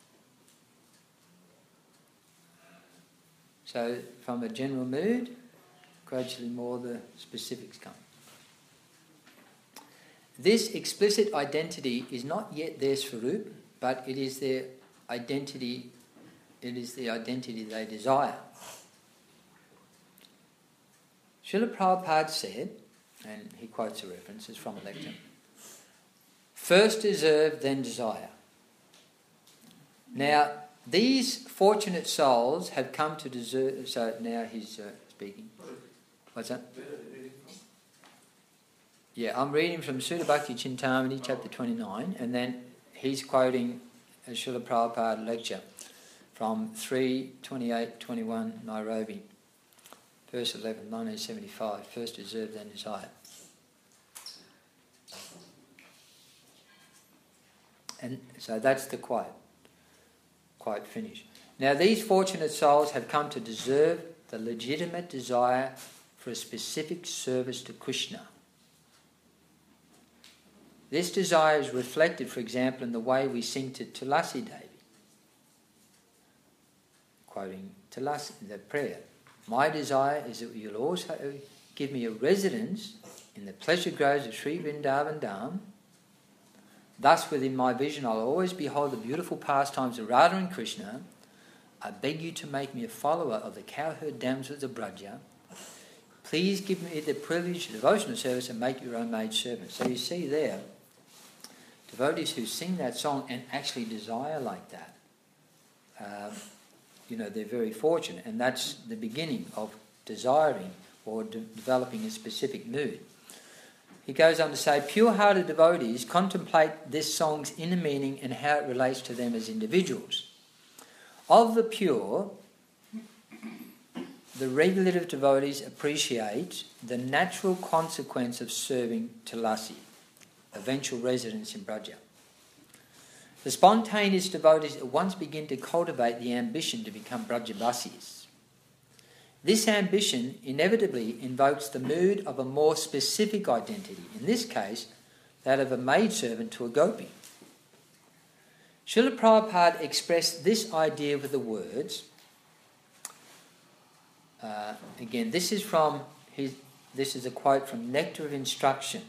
So from a general mood, gradually more the specifics come. This explicit identity is not yet their Swarup, but it is their identity, it is the identity they desire. Srila Prabhupada said, and he quotes a reference, it's from a lecture, first deserve, then desire. Now, these fortunate souls have come to deserve... So now he's speaking. What's that? Yeah, I'm reading from Sutta Bhakti Chintamani, chapter 29, and then he's quoting a Srila Prabhupada lecture from 3/28/21 Nairobi, verse 11, 1975. First deserve, then desire. And so that's the quote. Quote finished. Now these fortunate souls have come to deserve the legitimate desire for a specific service to Krishna. This desire is reflected, for example, in the way we sing to Tulasi Devi. Quoting Tulasi, the prayer. My desire is that you'll also give me a residence in the pleasure groves of Sri Vrindavan Dham. Thus, within my vision, I'll always behold the beautiful pastimes of Radha and Krishna. I beg you to make me a follower of the cowherd damsels of Braja. Please give me the privilege of devotional service and make your own maid servant. So you see there, devotees who sing that song and actually desire like that, they're very fortunate. And that's the beginning of desiring or developing a specific mood. He goes on to say, pure-hearted devotees contemplate this song's inner meaning and how it relates to them as individuals. Of the pure, the regulative devotees appreciate the natural consequence of serving Tulasi, eventual residence in Braja. The spontaneous devotees at once begin to cultivate the ambition to become Brajabasis. This ambition inevitably invokes the mood of a more specific identity, in this case, that of a maidservant to a gopi. Srila Prabhupada expressed this idea with the words, again, this is a quote from Nectar of Instruction,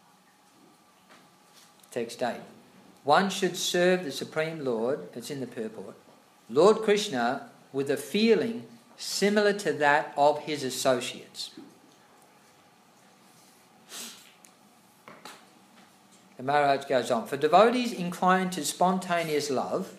text 8. One should serve the Supreme Lord, it's in the purport, Lord Krishna, with a feeling similar to that of his associates. The Maharaj goes on, for devotees inclined to spontaneous love,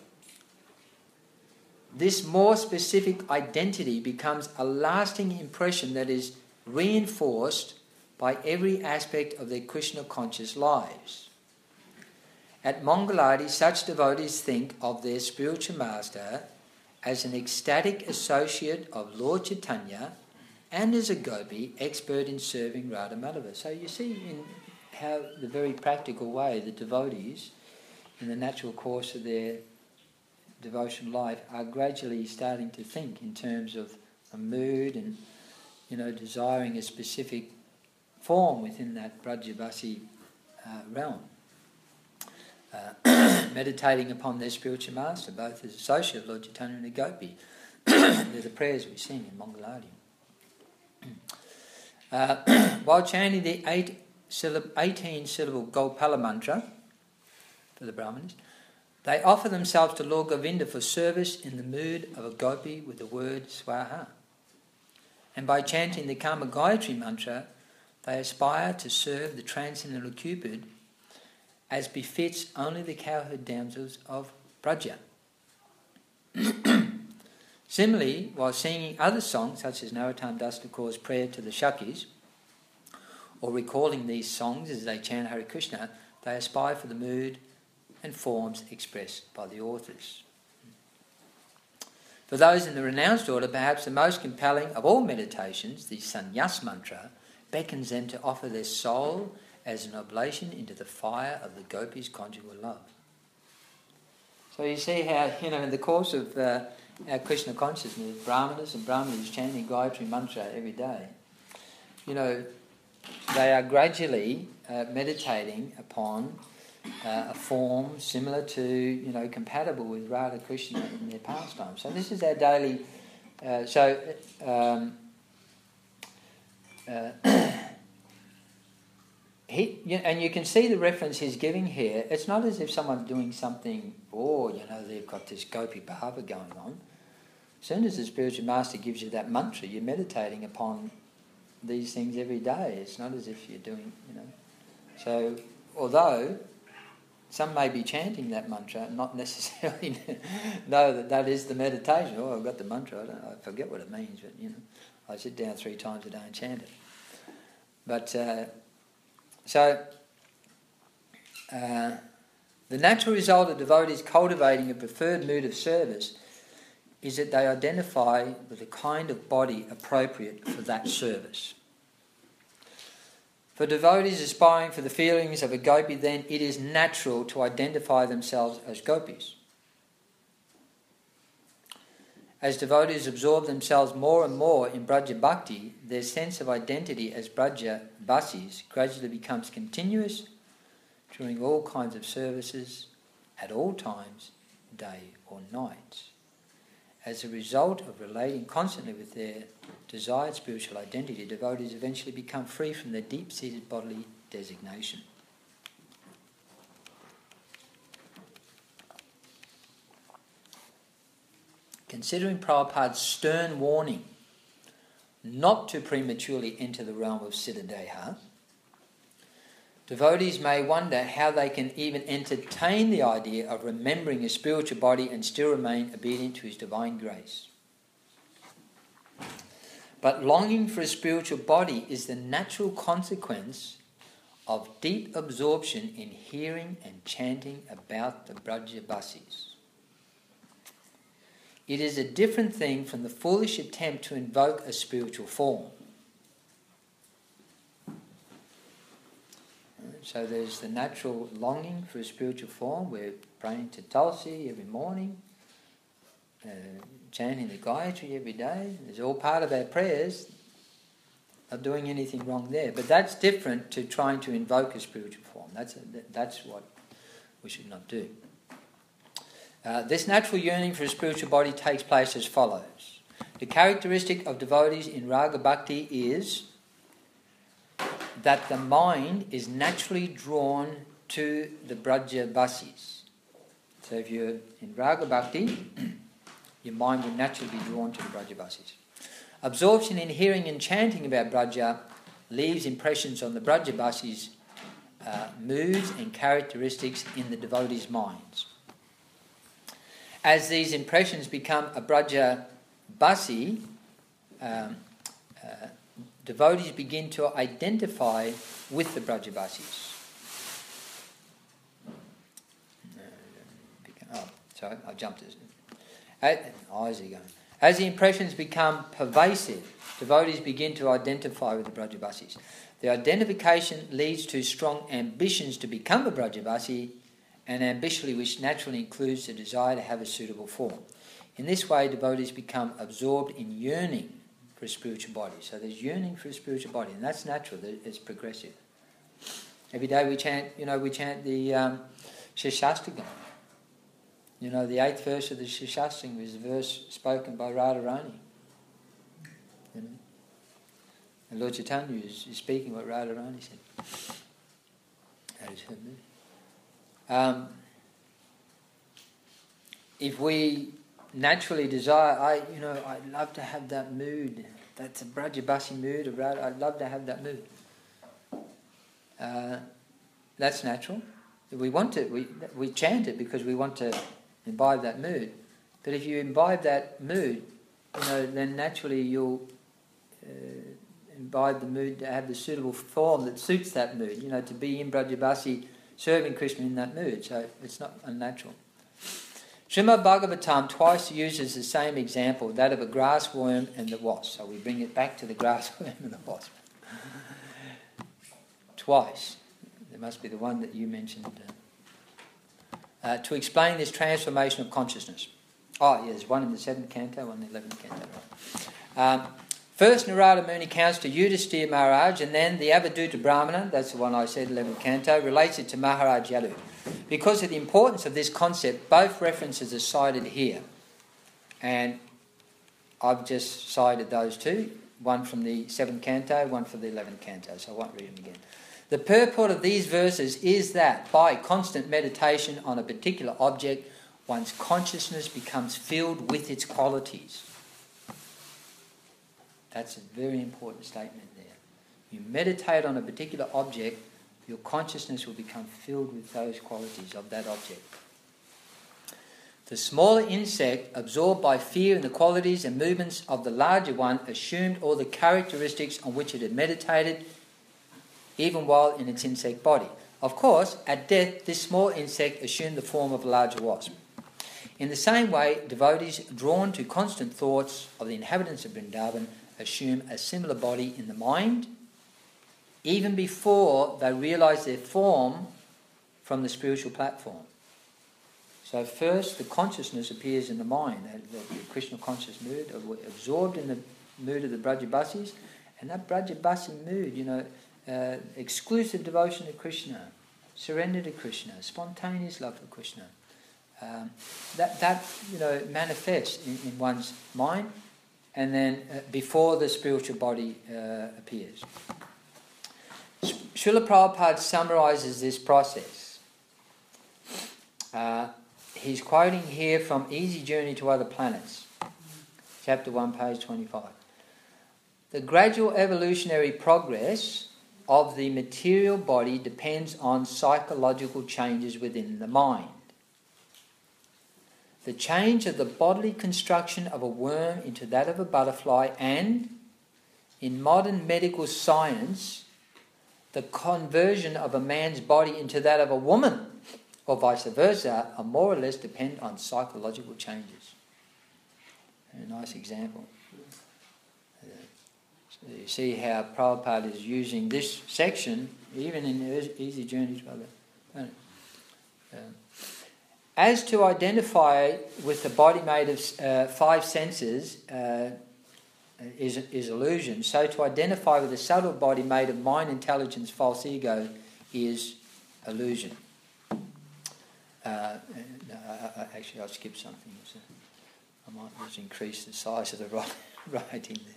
this more specific identity becomes a lasting impression that is reinforced by every aspect of their Krishna conscious lives. At Mangaladi, such devotees think of their spiritual master as an ecstatic associate of Lord Chaitanya and as a gopi expert in serving Radha Madhava. So you see in how the very practical way the devotees, in the natural course of their devotional life, are gradually starting to think in terms of a mood and, desiring a specific form within that Brajabasi realm. Meditating upon their spiritual master, both as associate of Lord Chaitanya and a gopi. They're the prayers we sing in Mangaladi. While chanting the 18-syllable Gopala mantra for the Brahmanas, they offer themselves to Lord Govinda for service in the mood of a gopi with the word Swaha. And by chanting the Kama Gayatri mantra, they aspire to serve the transcendental Cupid as befits only the cowherd damsels of Braja. Similarly, while singing other songs such as Narottam Das Thakur's prayer to the Shakis, or recalling these songs as they chant Hare Krishna, they aspire for the mood and forms expressed by the authors. For those in the renounced order, perhaps the most compelling of all meditations, the Sannyas mantra, beckons them to offer their soul as an oblation into the fire of the gopis' conjugal love. So you see how, in the course of our Krishna consciousness, Brahmanas chanting Gayatri mantra every day, they are gradually meditating upon a form similar to, compatible with Radha Krishna in their pastime. So this is our daily... and you can see the reference he's giving here. It's not as if someone's doing something, they've got this gopi bhava going on. As soon as the spiritual master gives you that mantra, you're meditating upon these things every day. It's not as if you're doing, So, although some may be chanting that mantra, not necessarily know that is the meditation. Oh, I've got the mantra, I forget what it means, but, I sit down 3 times a day and chant it. But... the natural result of devotees cultivating a preferred mood of service is that they identify with the kind of body appropriate for that service. For devotees aspiring for the feelings of a gopi, then it is natural to identify themselves as gopis. As devotees absorb themselves more and more in Braja Bhakti, their sense of identity as Braja Basis gradually becomes continuous during all kinds of services, at all times, day or night. As a result of relating constantly with their desired spiritual identity, devotees eventually become free from their deep-seated bodily designation. Considering Prabhupada's stern warning not to prematurely enter the realm of Siddhadeha, devotees may wonder how they can even entertain the idea of remembering a spiritual body and still remain obedient to his divine grace. But longing for a spiritual body is the natural consequence of deep absorption in hearing and chanting about the Brajabasis. It is a different thing from the foolish attempt to invoke a spiritual form. So there's the natural longing for a spiritual form. We're praying to Tulsi every morning, chanting the Gayatri every day. It's all part of our prayers. Not doing anything wrong there. But that's different to trying to invoke a spiritual form. That's what we should not do. This natural yearning for a spiritual body takes place as follows. The characteristic of devotees in Raga Bhakti is that the mind is naturally drawn to the Brajabasis. So if you're in Raga Bhakti, your mind will naturally be drawn to the Brajabasis. Absorption in hearing and chanting about Braja leaves impressions on the Brajabasis' moods and characteristics in the devotees' minds. As these impressions become a Brajabasi, devotees begin to identify with the Brajabasis. Sorry, I jumped this. As the impressions become pervasive, devotees begin to identify with the Brajabasis. The identification leads to strong ambitions to become a Brajabasi, an ambition which naturally includes the desire to have a suitable form. In this way, devotees become absorbed in yearning for a spiritual body. So there's yearning for a spiritual body, and that's natural. It's progressive. Every day we chant the Shashastakam. The 8th verse of the Shashastakam is a verse spoken by Radharani. And Lord Chaitanya is speaking what Radharani said. That is her mood. If we naturally desire, I'd love to have that mood. That's a Brajabasi mood. I'd love to have that mood. That's natural. We want it. We chant it because we want to imbibe that mood. But if you imbibe that mood, then naturally you'll imbibe the mood to have the suitable form that suits that mood. To be in Brajabasi, serving Krishna in that mood. So it's not unnatural. Srimad Bhagavatam twice uses the same example, that of a grassworm and the wasp. So we bring it back to the grassworm and the wasp. Twice. There must be the one that you mentioned. To explain this transformation of consciousness. There's one in the 7th canto, one in the 11th canto. Right. First, Narada Muni counts to Yudhisthira Maharaj, and then the Avaduta Brahmana, that's the one I said, 11th canto, relates it to Maharaj Yalu. Because of the importance of this concept, both references are cited here. And I've just cited those two, one from the 7th canto, one from the 11th canto, so I won't read them again. The purport of these verses is that by constant meditation on a particular object, one's consciousness becomes filled with its qualities. That's a very important statement there. You meditate on a particular object, your consciousness will become filled with those qualities of that object. The smaller insect, absorbed by fear in the qualities and movements of the larger one, assumed all the characteristics on which it had meditated, even while in its insect body. Of course, at death, this small insect assumed the form of a larger wasp. In the same way, devotees drawn to constant thoughts of the inhabitants of Vrindavan assume a similar body in the mind, even before they realise their form from the spiritual platform. So first, the consciousness appears in the mind, the Krishna conscious mood, absorbed in the mood of the Brajabasis, and that Brajabasi mood, exclusive devotion to Krishna, surrender to Krishna, spontaneous love for Krishna, that manifests in one's mind, and then before the spiritual body appears. Srila Prabhupada summarises this process. He's quoting here from Easy Journey to Other Planets, chapter 1, page 25. The gradual evolutionary progress of the material body depends on psychological changes within the mind. The change of the bodily construction of a worm into that of a butterfly, and, in modern medical science, the conversion of a man's body into that of a woman, or vice versa, are more or less dependent on psychological changes. A nice example. So you see how Prabhupada is using this section, even in Easy Journey to Bhagavan. As to identify with the body made of 5 senses is illusion, so to identify with the subtle body made of mind, intelligence, false ego is illusion. Actually, I'll skip something. So I might just increase the size of the writing there.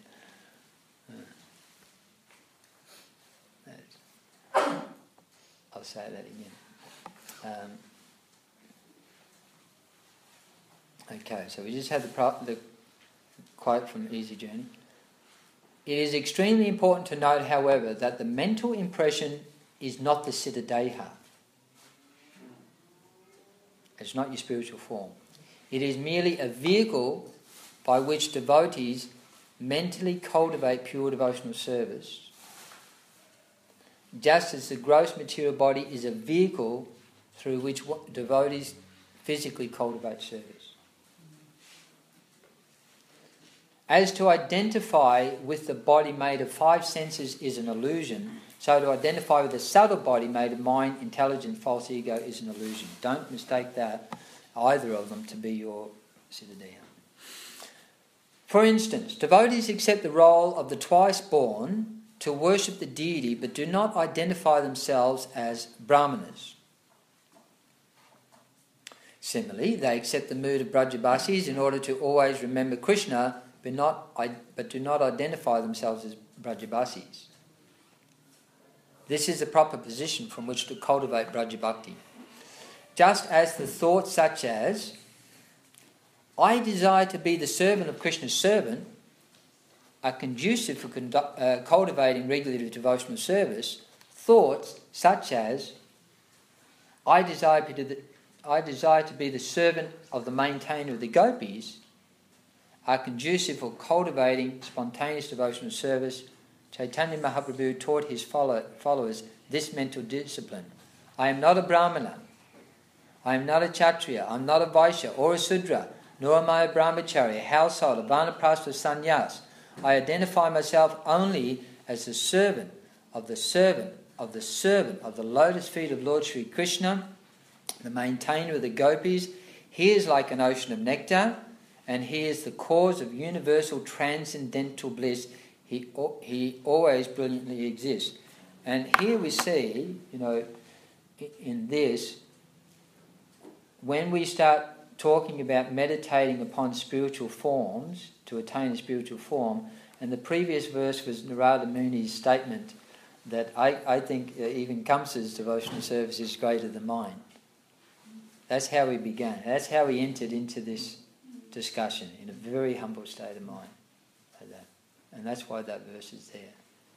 I'll say that again. Okay, so we just had the quote from Easy Journey. It is extremely important to note, however, that the mental impression is not the Siddha Deha. It's not your spiritual form. It is merely a vehicle by which devotees mentally cultivate pure devotional service, just as the gross material body is a vehicle through which devotees physically cultivate service. As to identify with the body made of 5 senses is an illusion, so to identify with the subtle body made of mind, intelligence, false ego is an illusion. Don't mistake that, either of them, to be your Siddha Deha. For instance, devotees accept the role of the twice born to worship the deity, but do not identify themselves as Brahmanas. Similarly, they accept the mood of Brajabasis in order to always remember Krishna, but do not identify themselves as Brajabasis. This is the proper position from which to cultivate Brajabhakti. Just as the thoughts such as, I desire to be the servant of Krishna's servant, are conducive for cultivating regulative devotional service, thoughts such as, I desire to be the servant of the maintainer of the gopis, are conducive for cultivating spontaneous devotional service. Chaitanya Mahaprabhu taught his followers this mental discipline. I am not a Brahmana. I am not a Kshatriya. I am not a Vaishya or a Sudra, nor am I a Brahmachari, a householder, Vanaprastha, sannyas. I identify myself only as the servant of the servant of the servant of the lotus feet of Lord Sri Krishna, the maintainer of the gopis. He is like an ocean of nectar, and he is the cause of universal transcendental bliss. He always brilliantly exists. And here we see, in this, when we start talking about meditating upon spiritual forms to attain a spiritual form, and the previous verse was Narada Muni's statement that I think even Kamsa's devotional service is greater than mine. That's how we began. That's how we entered into this discussion, in a very humble state of mind. Like that. And that's why that verse is there.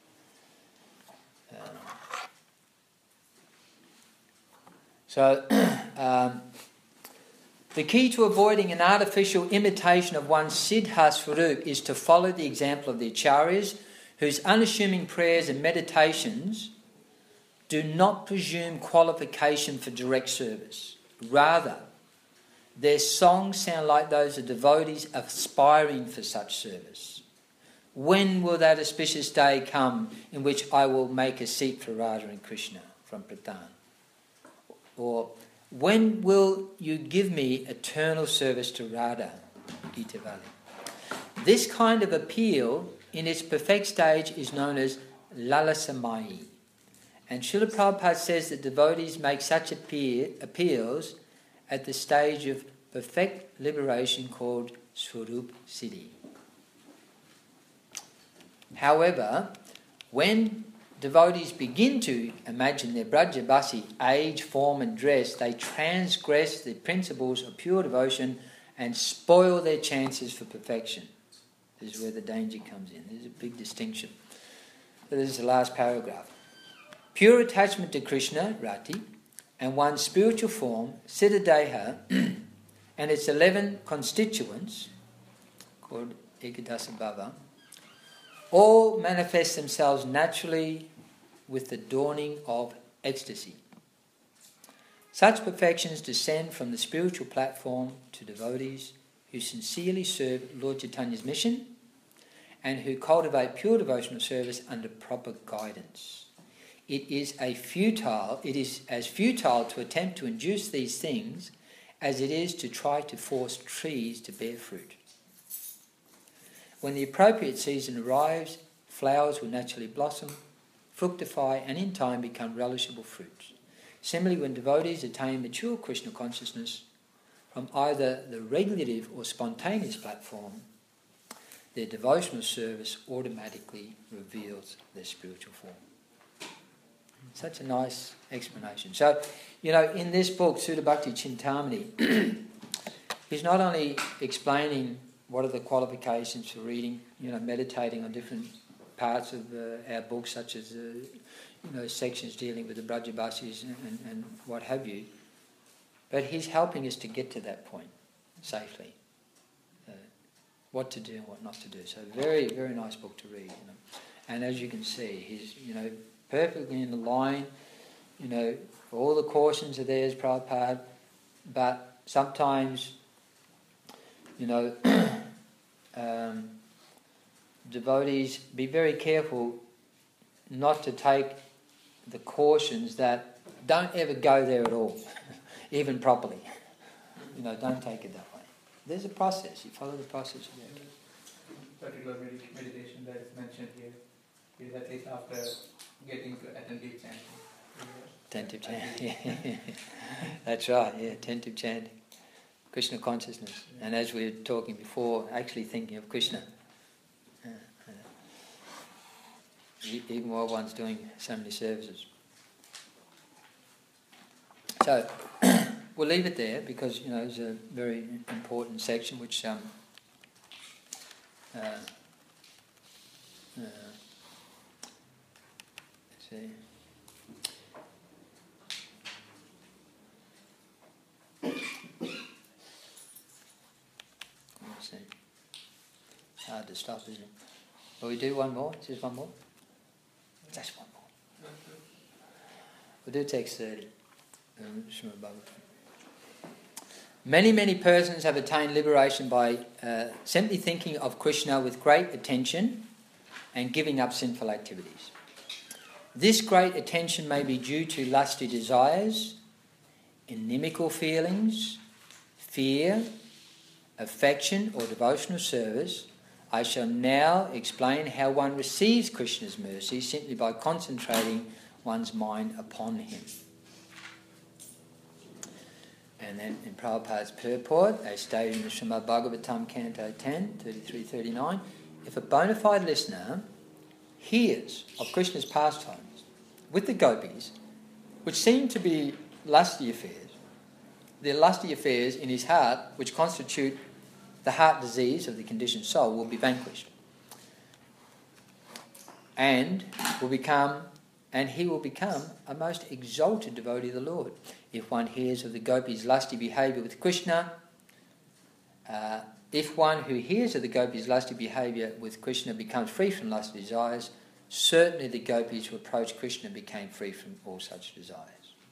The key to avoiding an artificial imitation of one's Siddha Swarup is to follow the example of the Acharyas, whose unassuming prayers and meditations do not presume qualification for direct service. Rather, their songs sound like those of devotees aspiring for such service. When will that auspicious day come in which I will make a seat for Radha and Krishna from Pradhan? Or, when will you give me eternal service to Radha? Gita Valley. This kind of appeal in its perfect stage is known as Lalasamayi. And Srila Prabhupada says that devotees make such appeals at the stage of perfect liberation called Swarup Siddhi. However, when devotees begin to imagine their Brajabasi age, form and dress, they transgress the principles of pure devotion and spoil their chances for perfection. This is where the danger comes in. There's a big distinction. This is the last paragraph. Pure attachment to Krishna, Rati, and one's spiritual form, Siddha Deha, and its 11 constituents, called Ekadasa Bhava, all manifest themselves naturally with the dawning of ecstasy. Such perfections descend from the spiritual platform to devotees who sincerely serve Lord Chaitanya's mission and who cultivate pure devotional service under proper guidance. It is as futile to attempt to induce these things as it is to try to force trees to bear fruit. When the appropriate season arrives, flowers will naturally blossom, fructify, and in time become relishable fruits. Similarly, when devotees attain mature Krishna consciousness from either the regulative or spontaneous platform, their devotional service automatically reveals their spiritual form. Such a nice explanation. So, in this book, Sutta Bhakti Chintamani, he's not only explaining what are the qualifications for reading, meditating on different parts of our book, such as, sections dealing with the Brajabasis and what have you, but he's helping us to get to that point safely. What to do and what not to do. So very, very nice book to read. And as you can see, he's, perfectly in the line, all the cautions are there as Prabhupada, but sometimes, devotees, be very careful not to take the cautions that don't ever go there at all, even properly. Don't take it that way. There's a process. You follow the process of that. Particular meditation that is mentioned here is at least after getting to attentive chanting. Attentive chanting. That's right, yeah, attentive chanting. Krishna consciousness. And as we were talking before, actually thinking of Krishna. Even while one's doing so many services. So, we'll leave it there because, it's a very important section which let's see. Let's see. Hard to stop, isn't it? Will we do one more? Just one more? Just one more. We'll do text 30. Many, many persons have attained liberation by simply thinking of Krishna with great attention and giving up sinful activities. This great attention may be due to lusty desires, inimical feelings, fear, affection, or devotional service. I shall now explain how one receives Krishna's mercy simply by concentrating one's mind upon him. And then in Prabhupada's purport, as stated in the Srimad Bhagavatam, Canto 10, 33-39, if a bona fide listener hears of Krishna's pastimes with the gopis, which seem to be lusty affairs, the lusty affairs in his heart, which constitute the heart disease of the conditioned soul, will be vanquished. And he will become a most exalted devotee of the Lord. If one hears of the gopis' lusty behaviour with Krishna, if one who hears of the gopis' lusty behaviour with Krishna becomes free from lusty desires, certainly the gopis who approached Krishna became free from all such desires.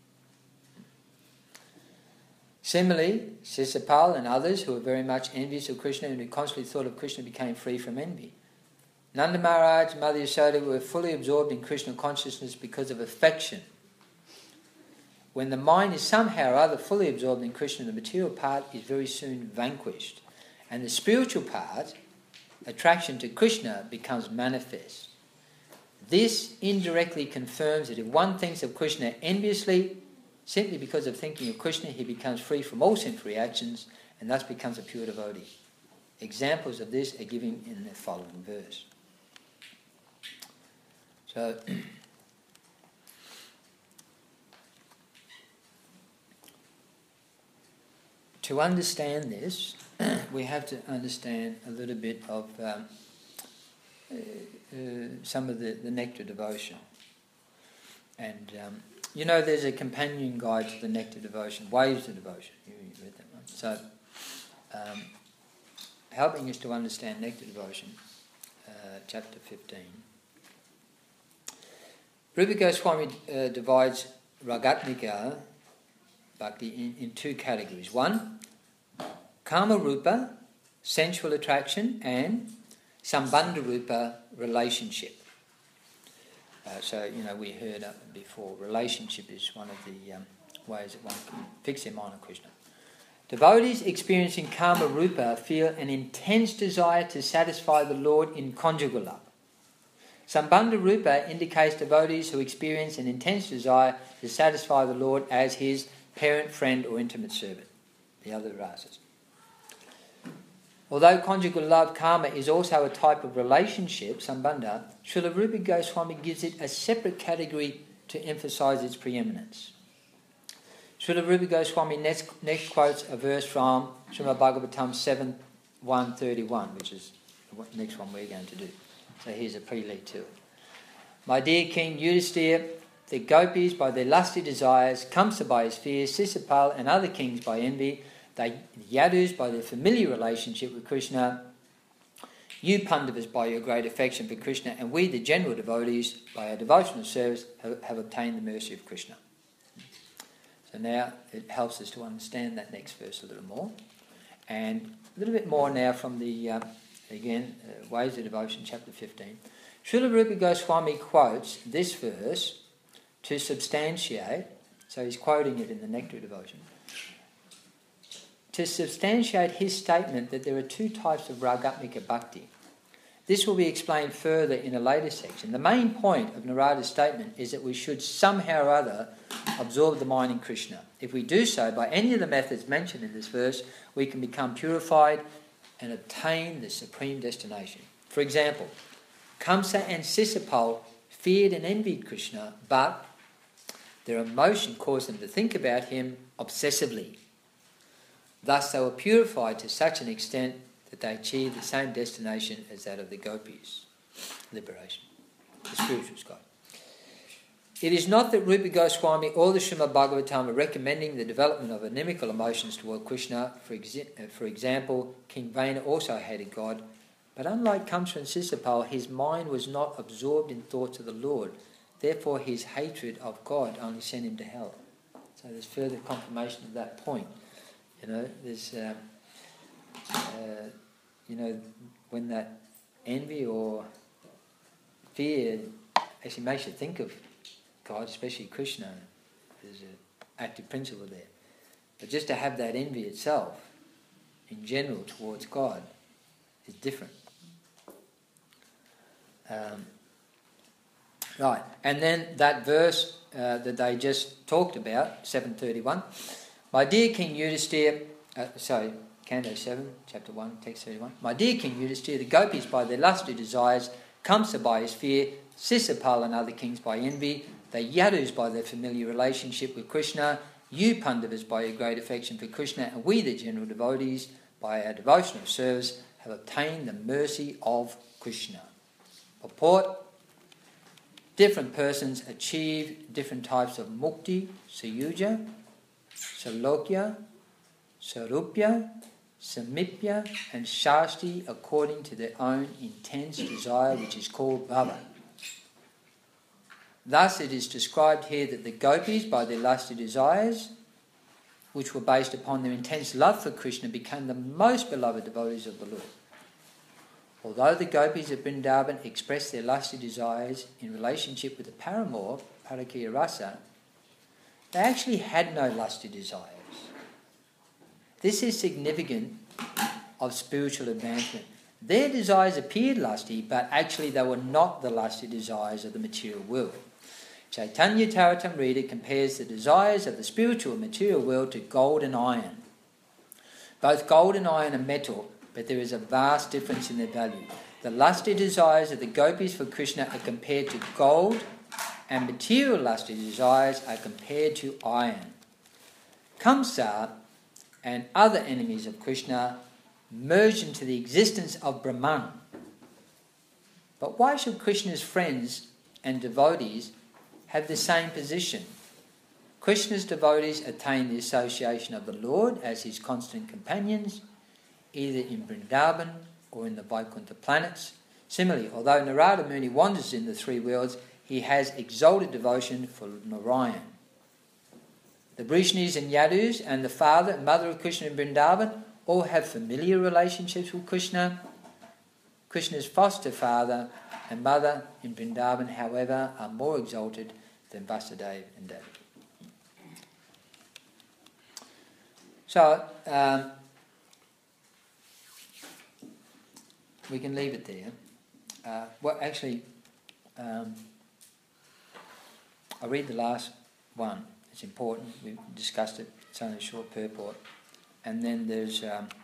Similarly, Sisapal and others who were very much envious of Krishna and who constantly thought of Krishna became free from envy. Nanda Maharaj and Mother Yasoda were fully absorbed in Krishna consciousness because of affection. When the mind is somehow or other fully absorbed in Krishna, the material part is very soon vanquished. And the spiritual part, attraction to Krishna, becomes manifest. This indirectly confirms that if one thinks of Krishna enviously, simply because of thinking of Krishna, he becomes free from all sinful reactions and thus becomes a pure devotee. Examples of this are given in the following verse. So, to understand this, we have to understand a little bit of some of the nectar devotion. And there's a companion guide to the nectar devotion, Waves of Devotion. You read that one. So, helping us to understand nectar devotion, chapter 15. Rupa Goswami divides Ragatmika Bhakti in two categories. One, Kama Rupa sensual attraction, and Sambandha Rupa, relationship. So, we heard before, relationship is one of the ways that one can fix their mind on Krishna. Devotees experiencing Kama Rupa feel an intense desire to satisfy the Lord in conjugal love. Sambandha Rupa indicates devotees who experience an intense desire to satisfy the Lord as his parent, friend or intimate servant, the other rasas. Although conjugal love, karma, is also a type of relationship, sambandha, Srila Rupa Goswami gives it a separate category to emphasize its preeminence. Srila Rupa Goswami next quotes a verse from Srimad Bhagavatam 7.131, which is the next one we're going to do. So here's a prelude to it. My dear King Yudhisthira, the gopis by their lusty desires, Kamsa by his fear, Sisapal and other kings by envy, the Yadus by their familiar relationship with Krishna, you Pandavas by your great affection for Krishna, and we the general devotees by our devotional service have obtained the mercy of Krishna. So now it helps us to understand that next verse a little more. And a little bit more now from the, Ways of Devotion, chapter 15. Srila Rupa Goswami quotes this verse to substantiate, so he's quoting it in the Nectar of Devotion, to substantiate his statement that there are two types of Ragatmika Bhakti. This will be explained further in a later section. The main point of Narada's statement is that we should somehow or other absorb the mind in Krishna. If we do so by any of the methods mentioned in this verse, we can become purified and obtain the supreme destination. For example, Kamsa and Sisapal feared and envied Krishna, but their emotion caused them to think about him obsessively. Thus they were purified to such an extent that they achieved the same destination as that of the gopis, liberation, the spiritual sky. It is not that Rupa Goswami or the Srimad Bhagavatam are recommending the development of animical emotions toward Krishna. For example, King Vena also hated God, but unlike Kamsa and Sisapal, his mind was not absorbed in thoughts of the Lord. Therefore, his hatred of God only sent him to hell. So there's further confirmation of that point. There's, when that envy or fear actually makes you think of God, especially Krishna, there's an active principle there. But just to have that envy itself, in general, towards God, is different. Right, and then that verse that they just talked about, 7:31. My dear King Yudhisthira, Canto 7, Chapter 1, Text 31. My dear King Yudhisthira, the gopis by their lusty desires, Kamsa by his fear, Sisapal and other kings by envy, the Yadus by their familiar relationship with Krishna, you Pandavas by your great affection for Krishna, and we the general devotees by our devotional service have obtained the mercy of Krishna. Purport: different persons achieve different types of mukti, sayuja, salokya, sarupya, samipya and shasti according to their own intense desire, which is called bhava. Thus it is described here that the gopis, by their lusty desires, which were based upon their intense love for Krishna, became the most beloved devotees of the Lord. Although the gopis of Vrindavan expressed their lusty desires in relationship with the paramour, Parakiya Rasa, they actually had no lusty desires. This is significant of spiritual advancement. Their desires appeared lusty, but actually they were not the lusty desires of the material world. Chaitanya Charitamrita compares the desires of the spiritual and material world to gold and iron. Both gold and iron are metal, but there is a vast difference in their value. The lusty desires of the gopis for Krishna are compared to gold, and material lusty desires are compared to iron. Kamsa and other enemies of Krishna merged into the existence of Brahman. But why should Krishna's friends and devotees have the same position? Krishna's devotees attain the association of the Lord as his constant companions, either in Vrindavan or in the Vaikuntha planets. Similarly, although Narada Muni wanders in the three worlds, he has exalted devotion for Narayan. The Vrishnis and Yadus and the father and mother of Krishna in Vrindavan all have familiar relationships with Krishna. Krishna's foster father and mother in Vrindavan, however, are more exalted than Vasudeva and Devaki. So, we can leave it there. I'll read the last one. It's important. We've discussed it. It's only a short purport. And then there's...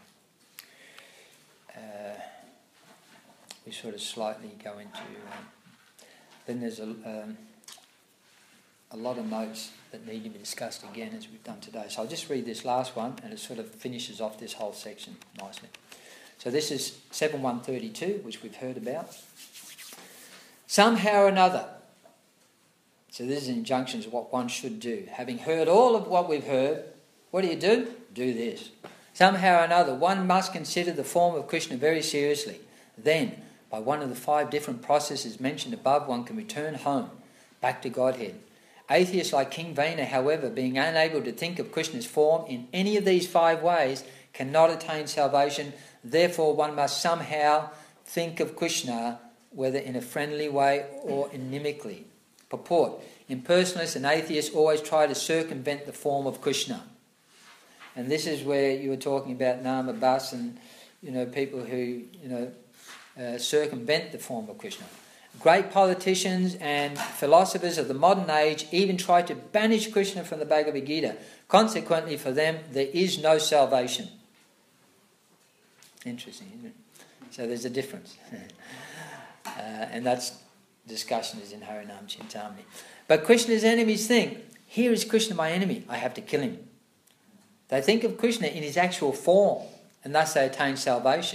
we sort of slightly go into... then there's a lot of notes that need to be discussed again as we've done today. So I'll just read this last one and it sort of finishes off this whole section nicely. So this is 7.132, which we've heard about. Somehow or another. So this is injunctions of what one should do. Having heard all of what we've heard, what do? Do this. Somehow or another, one must consider the form of Krishna very seriously. Then, by one of the 5 different processes mentioned above, one can return home, back to Godhead. Atheists like King Vena, however, being unable to think of Krishna's form in any of these 5 ways, cannot attain salvation. Therefore, one must somehow think of Krishna, whether in a friendly way or inimically. Purport. Impersonalists and atheists always try to circumvent the form of Krishna. And this is where you were talking about Nama Bas and, people who, circumvent the form of Krishna. Great politicians and philosophers of the modern age even try to banish Krishna from the Bhagavad Gita. Consequently, for them, there is no salvation. Interesting, isn't it? So there's a difference. And that's discussion is in Harinam Chintamani. But Krishna's enemies think, here is Krishna my enemy, I have to kill him. They think of Krishna in his actual form, and thus they attain salvation.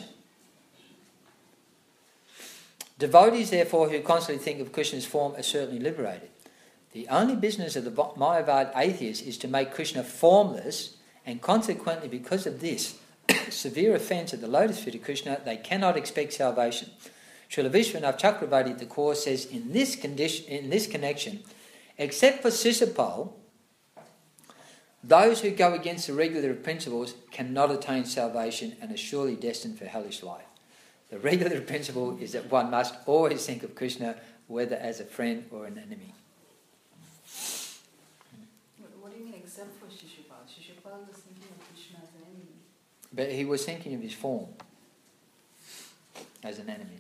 Devotees, therefore, who constantly think of Krishna's form are certainly liberated. The only business of the Mayavad atheists is to make Krishna formless, and consequently, because of this severe offence at the lotus feet of Krishna, they cannot expect salvation. Srila Vishwanath Chakravarti at the course says, in this connection, except for Sisapal, those who go against the regulative principles cannot attain salvation and are surely destined for hellish life. The regulative principle is that one must always think of Krishna, whether as a friend or an enemy. What do you mean except for Shishupal? Shishupal was thinking of Krishna as an enemy. But he was thinking of his form as an enemy.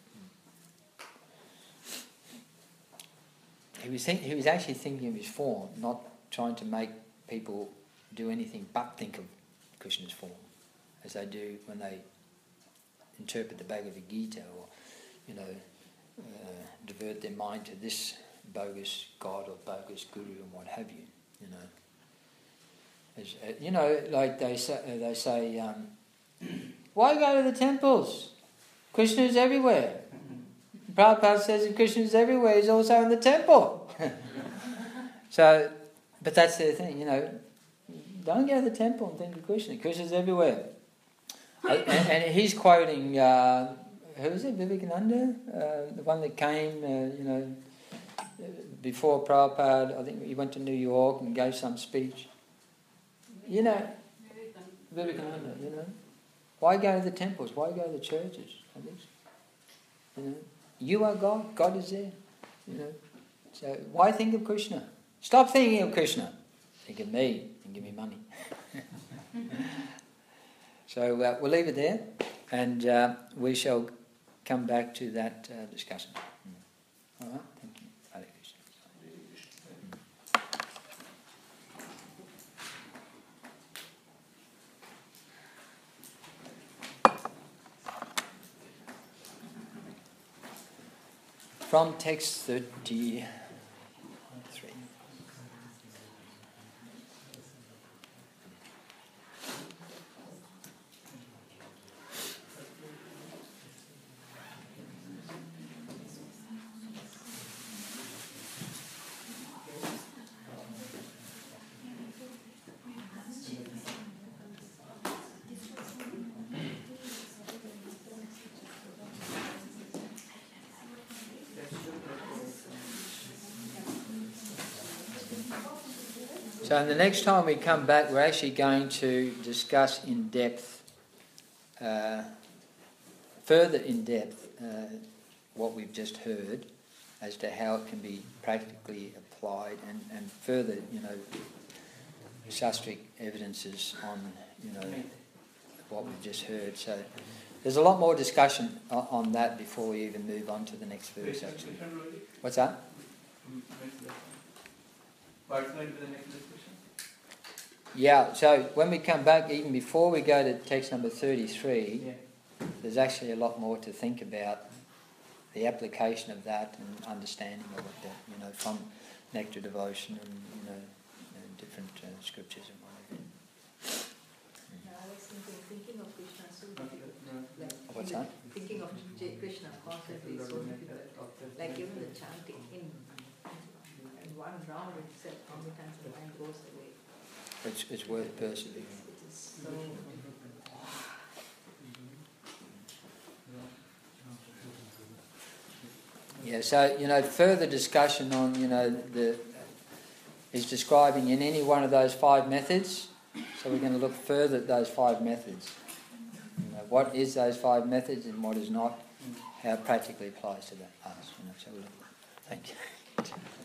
He was actually thinking of his form, not trying to make people do anything but think of Krishna's form, as they do when they interpret the Bhagavad Gita or, divert their mind to this bogus god or bogus guru and what have you. Like they say, why go to the temples? Krishna is everywhere. Prabhupada says that Krishna is everywhere. He's also in the temple. But that's the thing, don't go to the temple and think of Krishna. Krishna's everywhere. And he's quoting, who is it, Vivekananda? The one that came, before Prabhupada. I think he went to New York and gave some speech. Vivekananda, Why go to the temples? Why go to the churches? You are God. God is there. So why think of Krishna? Stop thinking of Krishna. Think of me and give me money. So we'll leave it there, and we shall come back to that discussion. All right, thank you. Hare Krishna. From text 33. So the next time we come back, we're actually going to discuss in depth further in depth what we've just heard as to how it can be practically applied, and further, shastric evidences on, what we've just heard. So there's a lot more discussion on that before we even move on to the next verse, actually. What's that? What's going to be the next discussion? Yeah, so when we come back, even before we go to text number 33, there's actually a lot more to think about the application of that and understanding of it, from nectar devotion and, different scriptures and whatever. I was thinking of Krishna so difficult. What's that? Thinking of Krishna constantly is so difficult. Like even the chanting in one round itself, how many times the mind goes away. It's worth persevering. It is so. Yeah, so, further discussion on, is describing in any one of those 5 methods. So we're going to look further at those 5 methods. What is those 5 methods and what is not, how it practically applies to that us. So we'll look. Thank you.